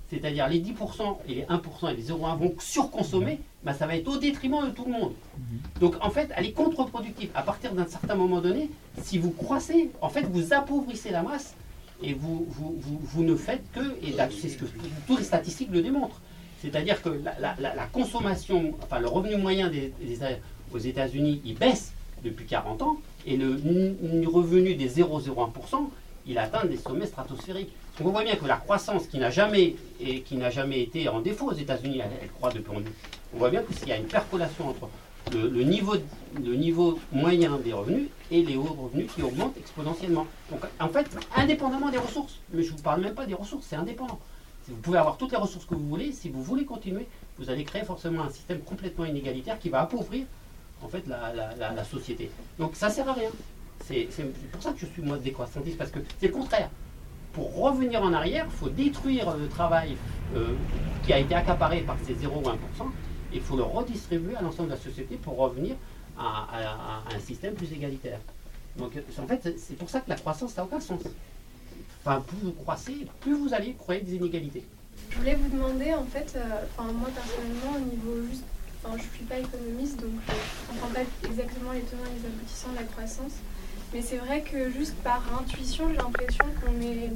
c'est-à-dire les dix pour cent et les un pour cent et les zéro virgule un vont surconsommer, bah, ça va être au détriment de tout le monde. Donc en fait, elle est contre-productive. À partir d'un certain moment donné, si vous croissez, en fait, vous appauvrissez la masse et vous, vous, vous, vous ne faites que, et c'est ce que toutes les statistiques le démontrent, c'est-à-dire que la, la, la, la consommation, enfin le revenu moyen des, des, aux États-Unis, il baisse depuis quarante ans, et le, le revenu des zéro virgule zéro un pour cent, il atteint des sommets stratosphériques. Donc on voit bien que la croissance qui n'a jamais, et qui n'a jamais été en défaut aux États-Unis, elle, elle croît depuis longtemps. On voit bien qu'il y a une percolation entre le, le, niveau, le niveau moyen des revenus et les hauts revenus qui augmentent exponentiellement. Donc en fait, indépendamment des ressources, mais je ne vous parle même pas des ressources, c'est indépendant. Vous pouvez avoir toutes les ressources que vous voulez, si vous voulez continuer, vous allez créer forcément un système complètement inégalitaire qui va appauvrir en fait la, la, la, la société. Donc ça ne sert à rien. C'est pour ça que je suis moi décroissantiste, parce que c'est le contraire. Pour revenir en arrière, il faut détruire le travail euh, qui a été accaparé par ces zéro virgule un pour cent et il faut le redistribuer à l'ensemble de la société pour revenir à, à, à un système plus égalitaire. Donc en fait, c'est pour ça que la croissance n'a aucun sens. Enfin, plus vous croissez, plus vous allez créer des inégalités. Je voulais vous demander, en fait, euh, moi personnellement, au niveau juste, enfin, je ne suis pas économiste, donc je ne comprends pas exactement les tenants et les aboutissants de la croissance. Mais c'est vrai que juste par intuition, j'ai l'impression qu'on est,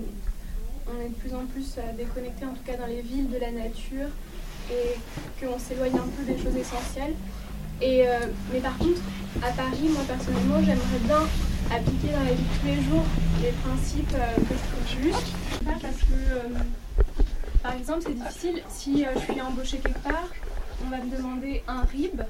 on est de plus en plus déconnecté, en tout cas dans les villes, de la nature, et qu'on s'éloigne un peu des choses essentielles. Et, euh, mais par contre, à Paris, moi personnellement, j'aimerais bien appliquer dans la vie de tous les jours les principes euh, que je trouve justes. Pas parce que, euh, par exemple, c'est difficile, si euh, je suis embauchée quelque part, on va me demander un R I B,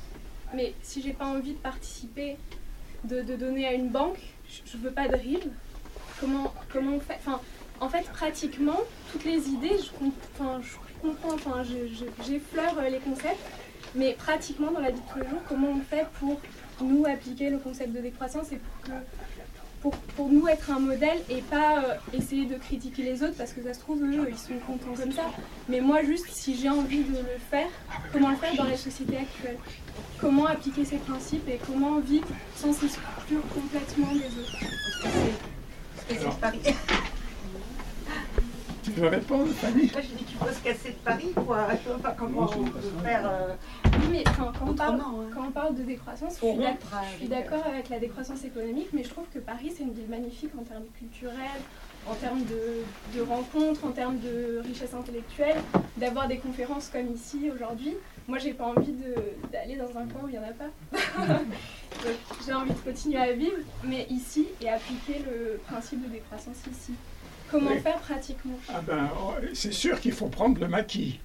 mais si j'ai pas envie de participer, De, de donner à une banque, je ne veux pas de R I B. Comment, comment on fait, enfin, en fait, pratiquement, toutes les idées, je, enfin, je comprends, enfin, j'effleure les concepts, mais pratiquement dans la vie de tous les jours, comment on fait pour nous appliquer le concept de décroissance et pour, que, pour, pour nous être un modèle et pas euh, essayer de critiquer les autres parce que ça se trouve, eux, ils sont contents comme ça. Mais moi, juste, si j'ai envie de le faire, comment le faire dans la société actuelle ? Comment appliquer ces principes et comment vivre sans s'exclure complètement des autres. Est-ce que c'est Paris ? Tu veux répondre, Fanny ? Moi, je dis qu'il faut se casser de Paris, quoi. Je ne vois pas comment on peut faire. Euh... Oui, mais quand, quand, on parle, hein. quand on parle de décroissance, je suis d'accord avec la décroissance économique, mais je trouve que Paris, c'est une ville magnifique en termes culturels, en termes de, de rencontres, en termes de richesse intellectuelle, d'avoir des conférences comme ici aujourd'hui. Moi, j'ai pas envie d'aller dans un coin où il n'y en a pas. J'ai envie de continuer à vivre, mais ici, et appliquer le principe de décroissance ici. Comment oui. faire pratiquement ? Ah ben, c'est sûr qu'il faut prendre le maquis.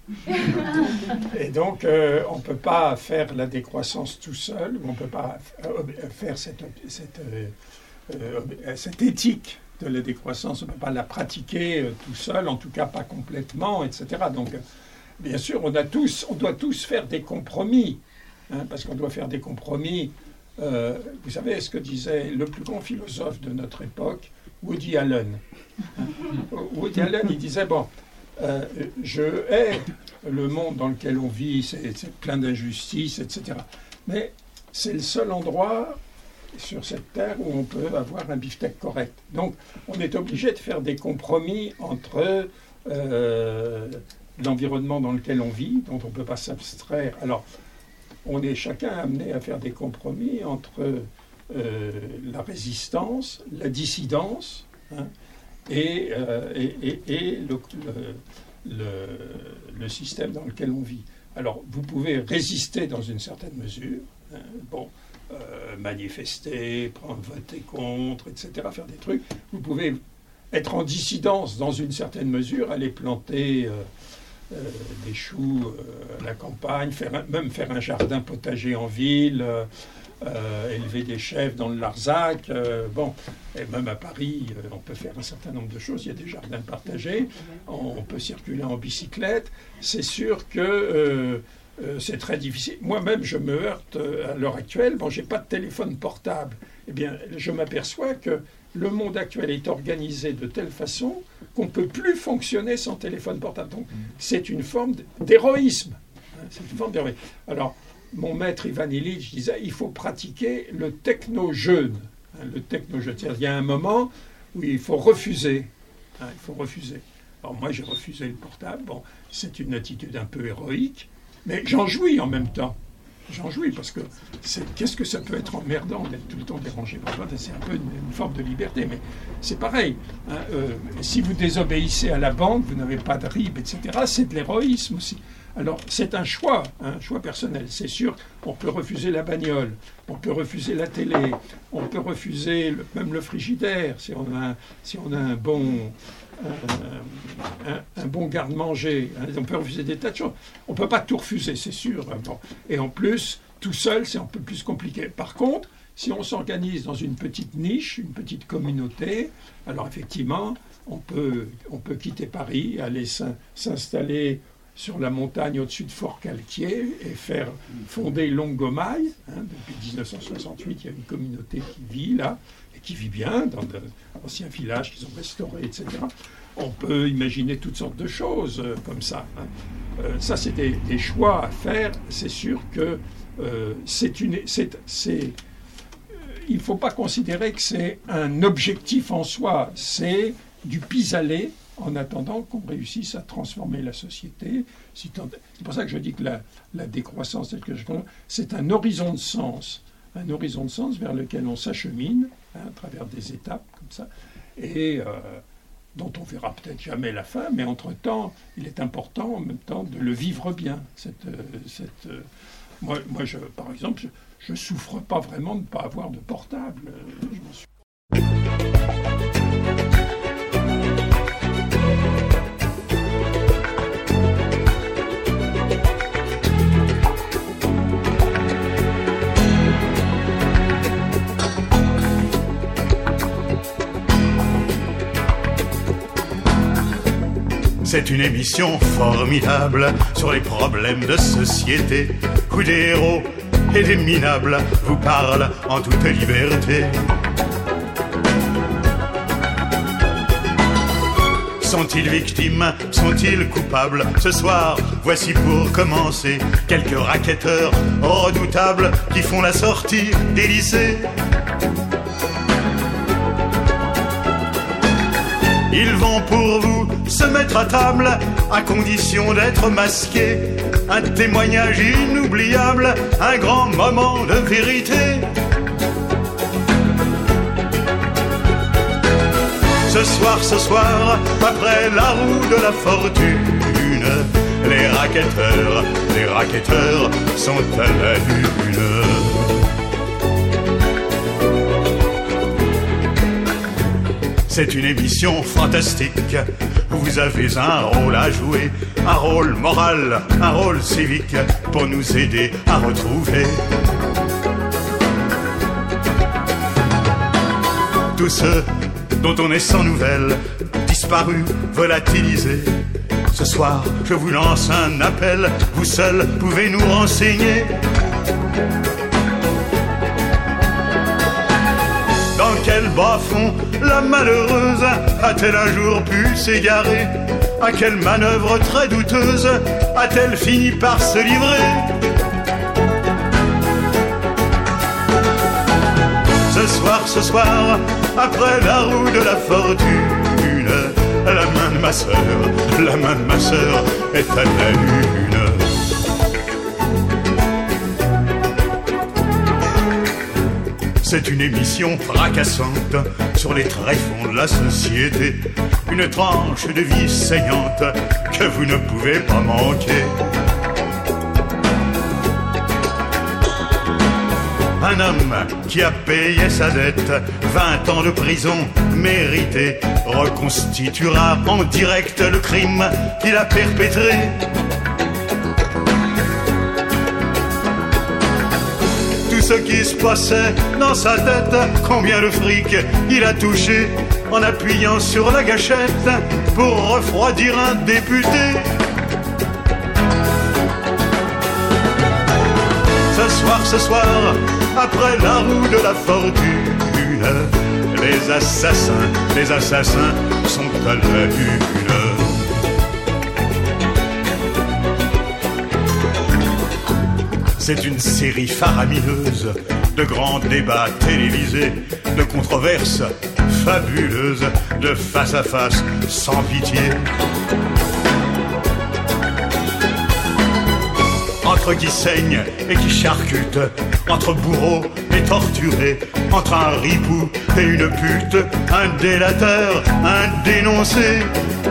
Et donc, euh, on ne peut pas faire la décroissance tout seul, on ne peut pas faire cette, cette, euh, euh, cette éthique de la décroissance, on ne peut pas la pratiquer euh, tout seul, en tout cas pas complètement, et cetera. Donc, bien sûr, on, a tous, on doit tous faire des compromis, hein, parce qu'on doit faire des compromis. Euh, vous savez ce que disait le plus grand philosophe de notre époque, Woody Allen. Woody Allen, il disait, bon, euh, je hais le monde dans lequel on vit, c'est plein d'injustices, et cetera. Mais c'est le seul endroit sur cette terre où on peut avoir un beefsteak correct. Donc, on est obligé de faire des compromis entre euh, l'environnement dans lequel on vit, dont on ne peut pas s'abstraire. Alors, on est chacun amené à faire des compromis entre euh, la résistance, la dissidence, hein, et, euh, et, et, et le, le, le, le système dans lequel on vit. Alors, vous pouvez résister dans une certaine mesure, hein, bon, euh, manifester, prendre, voter contre, et cetera, faire des trucs. Vous pouvez être en dissidence dans une certaine mesure, aller planter euh, euh, des choux euh, à la campagne, faire un, même faire un jardin potager en ville, euh, euh, élever des chèvres dans le Larzac. Euh, bon, et même à Paris, euh, on peut faire un certain nombre de choses. Il y a des jardins partagés, on, on peut circuler en bicyclette. C'est sûr que euh, euh, c'est très difficile. Moi-même, je me heurte euh, à l'heure actuelle. Bon, j'ai pas de téléphone portable. Eh bien, je m'aperçois que le monde actuel est organisé de telle façon qu'on ne peut plus fonctionner sans téléphone portable. Donc, c'est une forme d'héroïsme. C'est une forme d'héroïsme. Alors, mon maître Ivan Illich disait il faut pratiquer le techno-jeûne. Le techno-jeûne. C'est-à-dire, il y a un moment où il faut refuser. Hein, il faut refuser. Alors moi, j'ai refusé le portable. Bon, c'est une attitude un peu héroïque, mais j'en jouis en même temps. J'en jouis parce que c'est, qu'est-ce que ça peut être emmerdant d'être tout le temps dérangé par l'autre. C'est un peu une, une forme de liberté, mais c'est pareil. Hein, euh, si vous désobéissez à la banque, vous n'avez pas de R I B, et cetera. C'est de l'héroïsme aussi. Alors, c'est un choix, un choix personnel. C'est sûr, on peut refuser la bagnole, on peut refuser la télé, on peut refuser le, même le frigidaire si on a, si on a un bon... Un, un, un bon garde-manger, hein, on peut refuser des tas de choses. On ne peut pas tout refuser, c'est sûr. Bon. Et en plus, tout seul, c'est un peu plus compliqué. Par contre, si on s'organise dans une petite niche, une petite communauté, alors effectivement, on peut, on peut quitter Paris, aller s'in, s'installer sur la montagne au-dessus de Fort-Calquier et faire fonder Longomaille. Hein, depuis dix-neuf cent soixante-huit, il y a une communauté qui vit là, et qui vit bien dans d'anciens villages qu'ils ont restaurés, et cetera. On peut imaginer toutes sortes de choses euh, comme ça. Hein. Euh, ça, c'est des, des choix à faire. C'est sûr que euh, c'est une... C'est, c'est, euh, il ne faut pas considérer que c'est un objectif en soi. C'est du pis-aller en attendant qu'on réussisse à transformer la société. C'est pour ça que je dis que la, la décroissance, telle que je connais, c'est un horizon de sens. Un horizon de sens vers lequel on s'achemine, hein, à travers des étapes comme ça, et euh, dont on verra peut-être jamais la fin, mais entre-temps, il est important en même temps de le vivre bien. Cette, euh, cette, euh, moi, moi je, par exemple, je ne souffre pas vraiment de ne pas avoir de portable. Euh, je m'en suis... C'est une émission formidable sur les problèmes de société, où des héros et des minables vous parlent en toute liberté. Sont-ils victimes? Sont-ils coupables? Ce soir, voici pour commencer quelques racketteurs redoutables qui font la sortie des lycées. Ils vont pour vous se mettre à table, à condition d'être masqués. Un témoignage inoubliable, un grand moment de vérité. Ce soir, ce soir, après la roue de la fortune, les racketteurs, les racketteurs sont à la lune. C'est une émission fantastique où vous avez un rôle à jouer, un rôle moral, un rôle civique pour nous aider à retrouver tous ceux dont on est sans nouvelles, disparus, volatilisés. Ce soir, je vous lance un appel, vous seuls pouvez nous renseigner. Dans quel bas-fond la malheureuse a-t-elle un jour pu s'égarer? À quelle manœuvre très douteuse a-t-elle fini par se livrer? Ce soir, ce soir, après la roue de la fortune, la main de ma sœur, la main de ma sœur est à la lune. C'est une émission fracassante sur les tréfonds de la société, une tranche de vie saignante que vous ne pouvez pas manquer. Un homme qui a payé sa dette, vingt ans de prison méritée, reconstituera en direct le crime qu'il a perpétré. Ce qui se passait dans sa tête, combien de fric il a touché en appuyant sur la gâchette pour refroidir un député. Ce soir, ce soir, après la roue de la fortune, les assassins, les assassins sont à la lune. C'est une série faramineuse de grands débats télévisés, de controverses fabuleuse, de face à face, sans pitié. Entre qui saigne et qui charcute, entre bourreau et torturé, entre un ripou et une pute, un délateur, un dénoncé.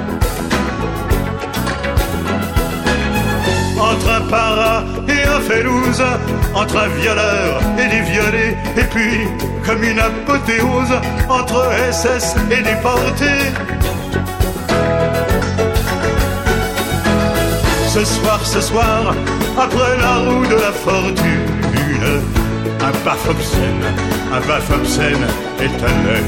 Entre un para et un félouse, entre un violeur et des violés, et puis, comme une apothéose, entre S S et déportés. Ce soir, ce soir, après la roue de la fortune, un baf obscène, un baf obscène est à la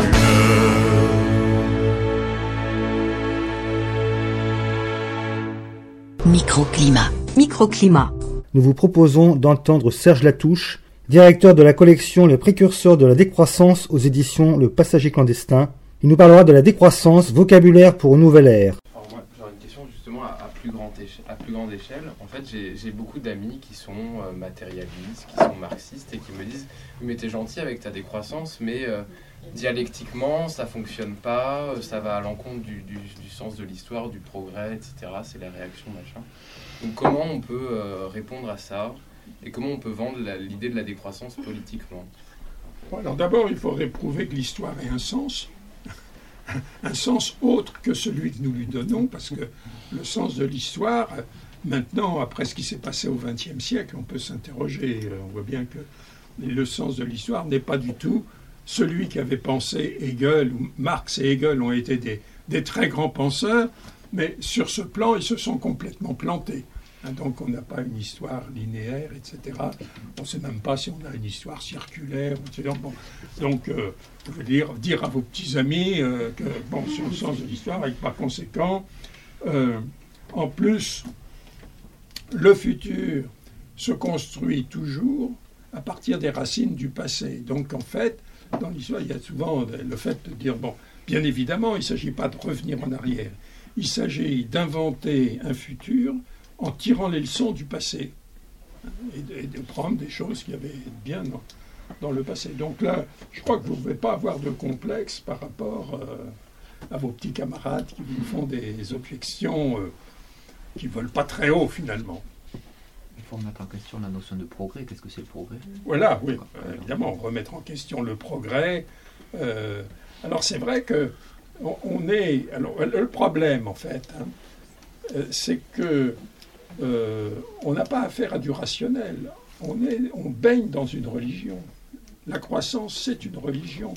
une. Microclimat. Microclimat. Nous vous proposons d'entendre Serge Latouche, directeur de la collection Les précurseurs de la décroissance aux éditions Le Passager clandestin. Il nous parlera de la décroissance, vocabulaire pour une nouvelle ère. Alors moi, j'aurais une question justement à, à, plus, grande éche- à plus grande échelle. En fait, j'ai, j'ai beaucoup d'amis qui sont euh, matérialistes, qui sont marxistes et qui me disent « Oui, mais t'es gentil avec ta décroissance, mais euh, dialectiquement, ça fonctionne pas, ça va à l'encontre du, du, du sens de l'histoire, du progrès, et cetera. C'est la réaction, machin. » Donc comment on peut euh, répondre à ça et comment on peut vendre la, l'idée de la décroissance politiquement? Bon, alors d'abord, il faudrait prouver que l'histoire ait un sens, un sens autre que celui que nous lui donnons, parce que le sens de l'histoire, maintenant, après ce qui s'est passé au vingtième siècle, on peut s'interroger. On voit bien que le sens de l'histoire n'est pas du tout celui qu'avait pensé Hegel, ou Marx et Hegel ont été des, des très grands penseurs, mais sur ce plan, ils se sont complètement plantés. Donc on n'a pas une histoire linéaire, et cetera. On ne sait même pas si on a une histoire circulaire, et cetera. Bon. Donc, euh, je veux dire, dire à vos petits amis euh, que, bon, sur le sens de l'histoire, et que par conséquent, euh, en plus, le futur se construit toujours à partir des racines du passé. Donc, en fait, dans l'histoire, il y a souvent le fait de dire, bon, bien évidemment, il ne s'agit pas de revenir en arrière. Il s'agit d'inventer un futur en tirant les leçons du passé et de, et de prendre des choses qui avaient bien dans, dans le passé. Donc là, je crois que vous ne pouvez pas avoir de complexe par rapport euh, à vos petits camarades qui vous font des objections euh, qui ne volent pas très haut finalement. Il faut remettre en question la notion de progrès. Qu'est-ce que c'est le progrès? Voilà, oui, euh, évidemment, remettre en question le progrès. Euh, alors c'est vrai que on, on est... Alors, le problème, en fait, hein, euh, c'est que Euh, on n'a pas affaire à du rationnel. On, est, on baigne dans une religion. La croissance, c'est une religion.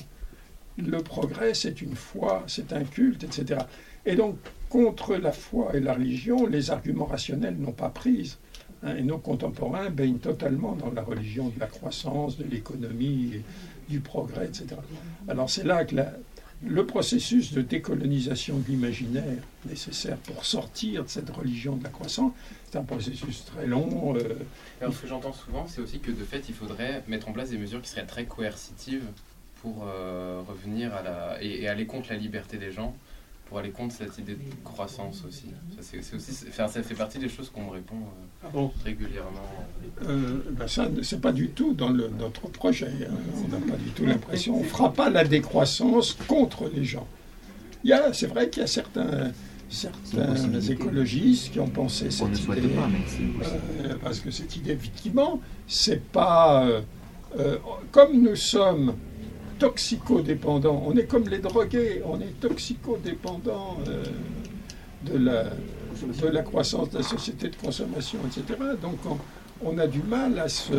Le progrès, c'est une foi, c'est un culte, et cetera. Et donc, contre la foi et la religion, les arguments rationnels n'ont pas prise. Hein, et nos contemporains baignent totalement dans la religion de la croissance, de l'économie, du progrès, et cetera. Alors c'est là que la, le processus de décolonisation de l'imaginaire nécessaire pour sortir de cette religion de la croissance, c'est un processus très long. Euh, Alors, ce que j'entends souvent, c'est aussi que de fait, il faudrait mettre en place des mesures qui seraient très coercitives pour euh, revenir à la... Et, et aller contre la liberté des gens, pour aller contre cette idée de croissance aussi. Ça, c'est, c'est aussi enfin, ça fait partie des choses qu'on me répond euh, ah bon régulièrement. Euh, ben ça, c'est pas du tout dans le, notre projet. Hein. On n'a pas du tout l'impression. On ne fera pas la décroissance contre les gens. Il y a, c'est vrai qu'il y a certains, certains écologistes qui ont pensé cette idée. Pas, euh, parce que cette idée, effectivement, c'est pas... Euh, euh, comme nous sommes toxicodépendants, on est comme les drogués, on est toxicodépendants euh, de, la, de la croissance de la société de consommation, et cetera. Donc on, on a du mal à se...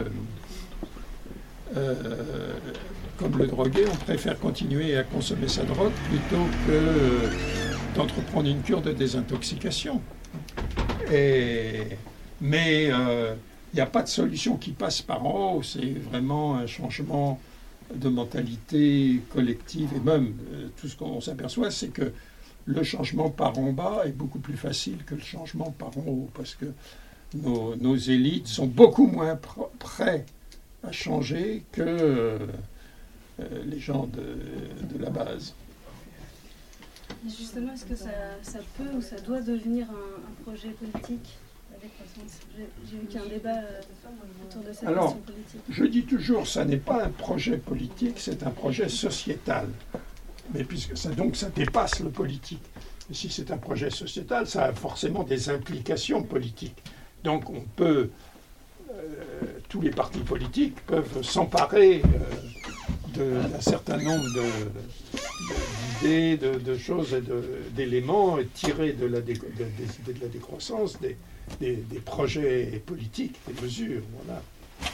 Euh, comme le drogué, on préfère continuer à consommer sa drogue plutôt que euh, d'entreprendre une cure de désintoxication. Et, mais il euh, n'y a pas de solution qui passe par en haut, c'est vraiment un changement de mentalité collective, et même euh, tout ce qu'on s'aperçoit, c'est que le changement par en bas est beaucoup plus facile que le changement par en haut, parce que nos, nos élites sont beaucoup moins pr- prêts à changer que euh, les gens de, de la base. Justement, est-ce que ça, ça peut ou ça doit devenir un, un projet politique, la décroissance? J'ai, j'ai vu qu'il y a un débat euh, autour de cette Alors, question politique. Je dis toujours, ça n'est pas un projet politique, c'est un projet sociétal. mais puisque ça, donc ça dépasse le politique. Et si c'est un projet sociétal, ça a forcément des implications politiques. Donc on peut, euh, tous les partis politiques peuvent s'emparer euh, d'un certain nombre d'idées, de, de, de choses et de, d'éléments et tirer de la, dé, de, de, de la décroissance des, des, des projets politiques, des mesures. Voilà.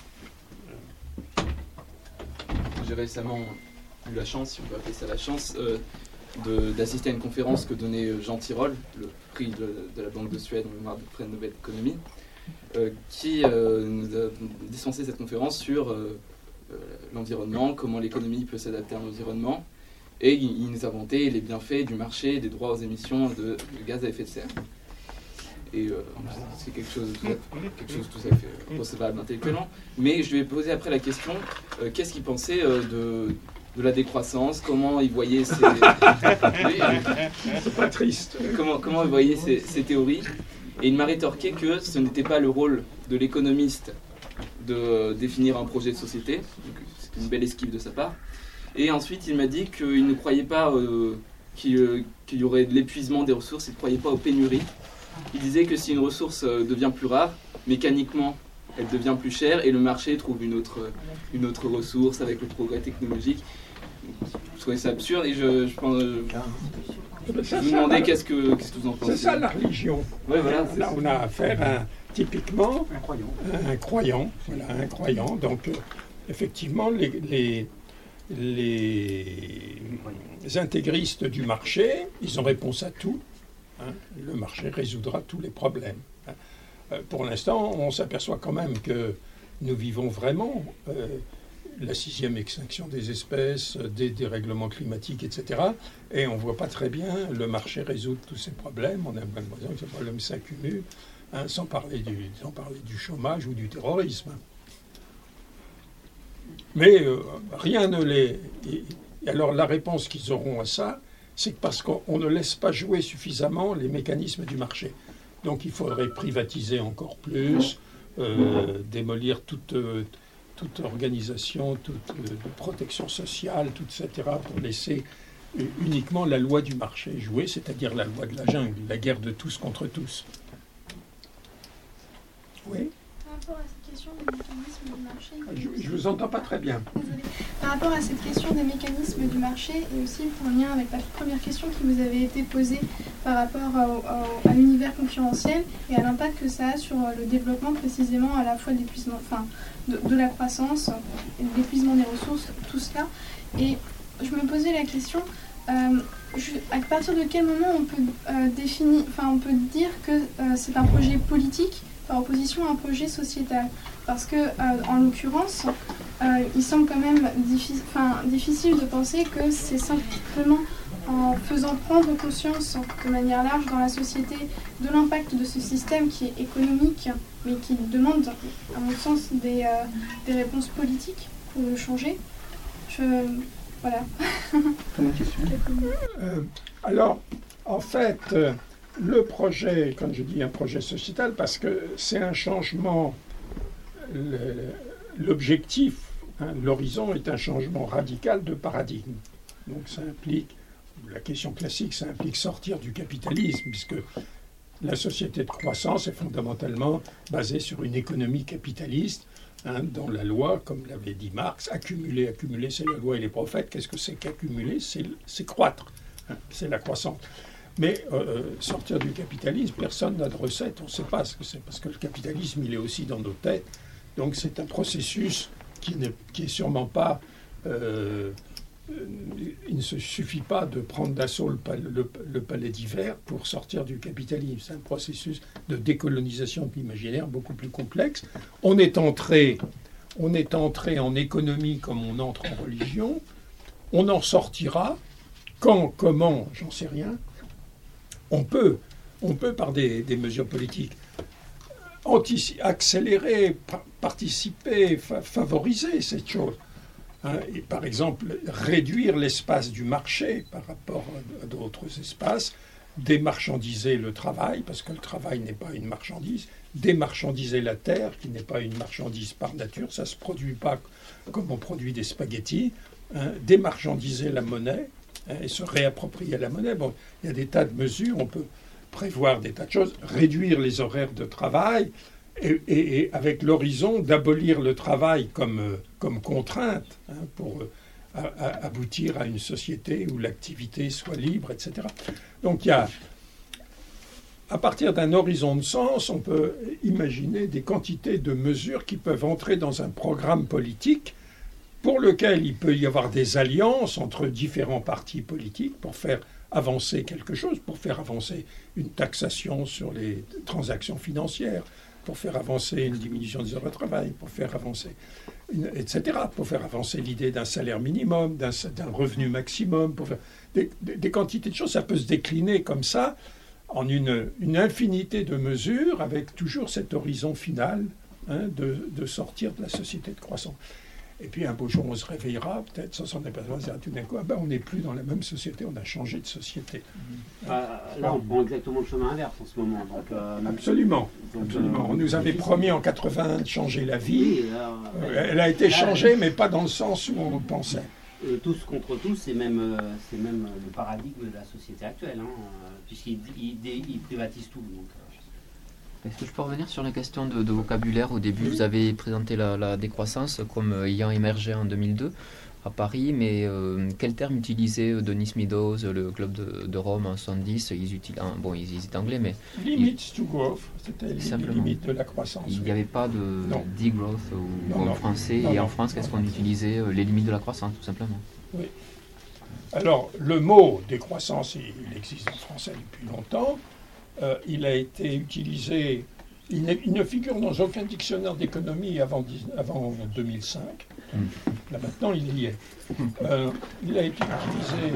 J'ai récemment eu la chance, si on peut appeler ça la chance, euh, de, d'assister à une conférence que donnait Jean Tirole, le prix de, de la Banque de Suède en mémoire du prix Nobel d'économie, euh, qui euh, nous a dispensé cette conférence sur euh, euh, l'environnement, comment l'économie peut s'adapter à l'environnement, et il, il nous a vanté les bienfaits du marché des droits aux émissions de, de gaz à effet de serre. Et euh, c'est quelque chose, quelque chose tout à fait recevable intellectuellement. Mais je lui ai posé après la question, euh, qu'est-ce qu'il pensait euh, de, de la décroissance, comment il voyait ces... C'est pas triste. Comment, comment il voyait ces, ces théories. Et il m'a rétorqué que ce n'était pas le rôle de l'économiste de définir un projet de société. C'est une belle esquive de sa part. Et ensuite, il m'a dit qu'il ne croyait pas euh, qu'il, euh, qu'il y aurait de l'épuisement des ressources, il ne croyait pas aux pénuries. Il disait que si une ressource devient plus rare, mécaniquement, elle devient plus chère et le marché trouve une autre, une autre ressource avec le progrès technologique. Je trouvais ça absurde et je, je, pense, je, je me demandais qu'est-ce que, qu'est-ce que vous en pensez. C'est ça la religion. Ouais, voilà, là, on a affaire à, typiquement, un croyant. Un croyant, voilà, un croyant. Donc, euh, effectivement, les, les, les intégristes du marché, ils ont réponse à tout. Hein, le marché résoudra tous les problèmes. Hein. Euh, pour l'instant, on s'aperçoit quand même que nous vivons vraiment euh, la sixième extinction des espèces, des dérèglements climatiques, et cetera. Et on ne voit pas très bien le marché résoudre tous ces problèmes. On a l'impression que ces problèmes s'accumulent, hein, sans parler du, sans parler du chômage ou du terrorisme. Mais euh, rien ne les... Et, et alors la réponse qu'ils auront à ça, c'est parce qu'on ne laisse pas jouer suffisamment les mécanismes du marché. Donc il faudrait privatiser encore plus, euh, démolir toute, euh, toute organisation, toute euh, protection sociale, tout, et cetera, pour laisser euh, uniquement la loi du marché jouer, c'est-à-dire la loi de la jungle, la guerre de tous contre tous. Oui ? Par rapport à cette question des mécanismes du marché... Je ne vous entends pas très bien. Désolée. Par rapport à cette question des mécanismes du marché, et aussi en lien avec la première question qui vous avait été posée par rapport au, au, à l'univers concurrentiel et à l'impact que ça a sur le développement précisément à la fois de l'épuisement, enfin, de, de la croissance, de l'épuisement des ressources, tout cela. Et je me posais la question, euh, je, à partir de quel moment on peut, euh, définir, enfin, on peut dire que euh, c'est un projet politique par opposition à un projet sociétal. Parce que, euh, en l'occurrence, euh, il semble quand même diffi- difficile de penser que c'est simplement en faisant prendre conscience de manière large dans la société de l'impact de ce système qui est économique, mais qui demande, à mon sens, des, euh, des réponses politiques pour le changer. Je... Voilà. euh, alors, en fait... Euh, Le projet, quand je dis un projet sociétal, parce que c'est un changement, le, l'objectif, hein, l'horizon est un changement radical de paradigme. Donc ça implique, la question classique, ça implique sortir du capitalisme, puisque la société de croissance est fondamentalement basée sur une économie capitaliste, hein, dont la loi, comme l'avait dit Marx, accumuler, accumuler, c'est la loi et les prophètes. Qu'est-ce que c'est qu'accumuler ? c'est, c'est croître, hein, c'est la croissance. Mais euh, sortir du capitalisme, personne n'a de recette, on ne sait pas ce que c'est, parce que le capitalisme, il est aussi dans nos têtes. Donc c'est un processus qui n'est qui est sûrement pas... Euh, il ne se suffit pas de prendre d'assaut le, le, le palais d'hiver pour sortir du capitalisme. C'est un processus de décolonisation de l'imaginaire beaucoup plus complexe. On est entré, on est entré en économie comme on entre en religion. On en sortira. Quand, comment, j'en sais rien. On peut, on peut par des, des mesures politiques, antici- accélérer, pa- participer, fa- favoriser cette chose. Hein, et par exemple, réduire l'espace du marché par rapport à, à d'autres espaces, démarchandiser le travail, parce que le travail n'est pas une marchandise, démarchandiser la terre, qui n'est pas une marchandise par nature, ça ne se produit pas comme on produit des spaghettis, hein, démarchandiser la monnaie, hein, et se réapproprier la monnaie. Bon, il y a des tas de mesures, on peut prévoir des tas de choses, réduire les horaires de travail, et, et, et avec l'horizon d'abolir le travail comme, euh, comme contrainte, hein, pour euh, à, à aboutir à une société où l'activité soit libre, et cetera. Donc il y a, à partir d'un horizon de sens, on peut imaginer des quantités de mesures qui peuvent entrer dans un programme politique pour lequel il peut y avoir des alliances entre différents partis politiques pour faire avancer quelque chose, pour faire avancer une taxation sur les transactions financières, pour faire avancer une diminution des heures de travail, pour faire avancer, une, et cetera, pour faire avancer l'idée d'un salaire minimum, d'un, d'un revenu maximum, pour faire des, des, des quantités de choses. Ça peut se décliner comme ça en une, une infinité de mesures avec toujours cet horizon final, hein, de, de sortir de la société de croissance. Et puis un beau jour, on se réveillera, peut-être sans s'en apercevoir, tout d'un coup, ah ben, on n'est plus dans la même société, on a changé de société. Euh, là, on prend exactement le chemin inverse en ce moment. Donc, euh, absolument. Donc, absolument. Euh, on nous avait promis en quatre-vingt-un de changer la vie. Oui, là, euh, Elle a été changée, mais pas dans le sens où on pensait. Euh, tous contre tous, c'est même, euh, c'est même le paradigme de la société actuelle, hein, euh, puisqu'ils ils, ils privatisent tout. Donc, euh. Est-ce que je peux revenir sur la question de, de vocabulaire? Au début, vous avez présenté la, la décroissance comme ayant émergé en deux mille deux à Paris, mais euh, quel terme utilisait Denis Meadows, le club de, de Rome en soixante-dix? Ils utilisent, bon, ils, ils étaient anglais, mais... Limits to growth, c'était les limites de la croissance. Il n'y avait pas de degrowth ou, non, en non. français, Non, et non. en France, qu'est-ce qu'on utilisait? Les limites de la croissance, tout simplement. Oui. Alors, le mot décroissance, il, il existe en français depuis longtemps. Euh, il a été utilisé, il, n'est- il ne figure dans aucun dictionnaire d'économie avant, dix- avant deux mille cinq. Là maintenant, il y est. Euh, il a été utilisé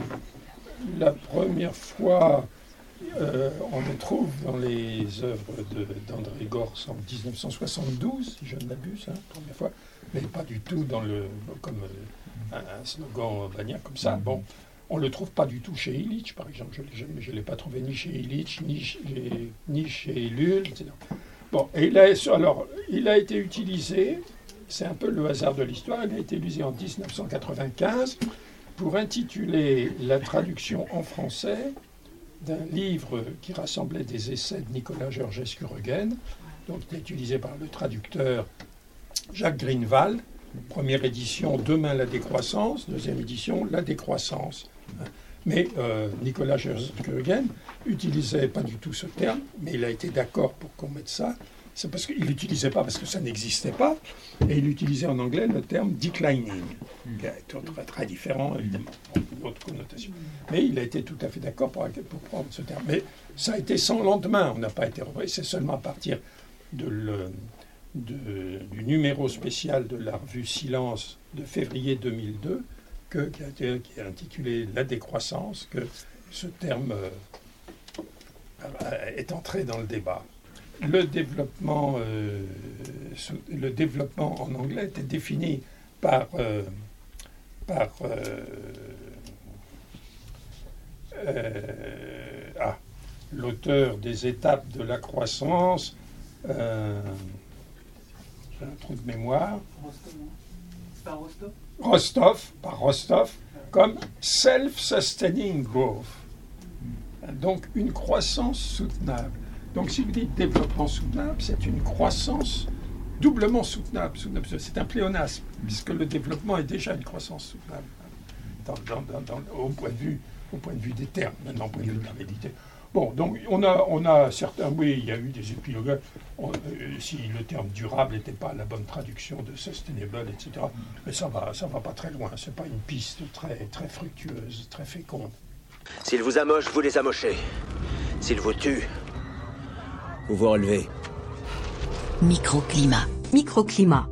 la première fois, euh, on le trouve dans les œuvres de- d'André Gorz en dix-neuf cent soixante-douze, si je ne m'abuse, hein, première fois, mais pas du tout dans le, comme euh, un, un slogan bagnard comme ça. Bon. On ne le trouve pas du tout chez Illich, par exemple. Je ne l'ai pas trouvé ni chez Illich, ni chez, ni chez Lull, et cetera. Bon, et il a, alors, il a été utilisé, c'est un peu le hasard de l'histoire, il a été utilisé en dix-neuf cent quatre-vingt-quinze pour intituler la traduction en français d'un livre qui rassemblait des essais de Nicolas Georgescu-Roegen, donc il est utilisé par le traducteur Jacques Greenwald. Première édition, Demain la décroissance. Deuxième édition, La décroissance. Mais euh, Nicolas Georgescu-Roegen utilisait pas du tout ce terme, mais il a été d'accord pour qu'on mette ça. C'est parce qu'il l'utilisait pas parce que ça n'existait pas, et il utilisait en anglais le terme declining, qui est très, très différent évidemment, une autre connotation. Mais il a été tout à fait d'accord pour, pour prendre ce terme. Mais ça a été sans lendemain, on n'a pas été repris, c'est seulement à partir de le, de, du numéro spécial de la revue Silence de février deux mille deux, que, qui, a été, qui est intitulé La décroissance, que ce terme euh, est entré dans le débat. Le développement, euh, sous, le développement en anglais était défini par, euh, par euh, euh, ah, l'auteur des étapes de la croissance, euh, j'ai un trou de mémoire, C'est pas Rostov Rostov, par Rostov, comme self-sustaining growth. Donc une croissance soutenable. Donc si vous dites développement soutenable, c'est une croissance doublement soutenable. soutenable. C'est un pléonasme, puisque le développement est déjà une croissance soutenable. Dans, dans, dans, dans, au, point de vue, au point de vue des termes, maintenant au point de vue de la réalité. Bon, donc on a, on a certains, oui, il y a eu des épilogues, on, euh, si le terme durable n'était pas la bonne traduction de sustainable, et cetera. Mais ça va, ça va pas très loin, c'est pas une piste très, très fructueuse, très féconde. S'il vous amoche, vous les amochez. S'il vous tue, vous vous relevez. Microclimat. Microclimat.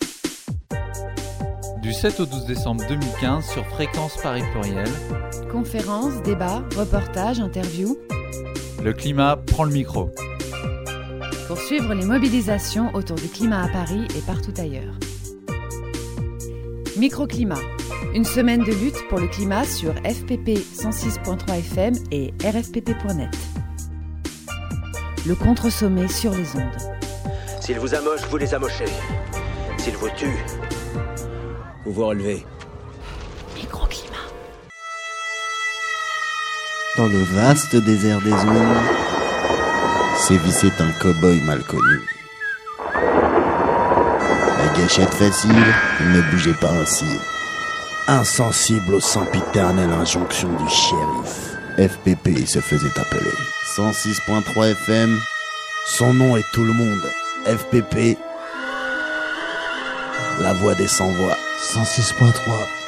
Du sept au douze décembre deux mille quinze sur Fréquence Paris Pluriel. Conférences, débats, reportages, interviews. Le climat prend le micro. Pour suivre les mobilisations autour du climat à Paris et partout ailleurs. Microclimat. Une semaine de lutte pour le climat sur F P P cent six point trois F M et R F P P point net. Le contre-sommet sur les ondes. S'il vous amoche, vous les amochez. S'il vous tue, vous vous relevez. Microclimat. dans le vaste désert des eaux, sévissait un cow-boy mal connu. La gâchette facile, il ne bougeait pas un cil. Insensible aux sempiternelles injonctions du shérif, F P P se faisait appeler. cent six point trois F M, son nom est tout le monde. F P P, la voix des sans-voix. cent six point trois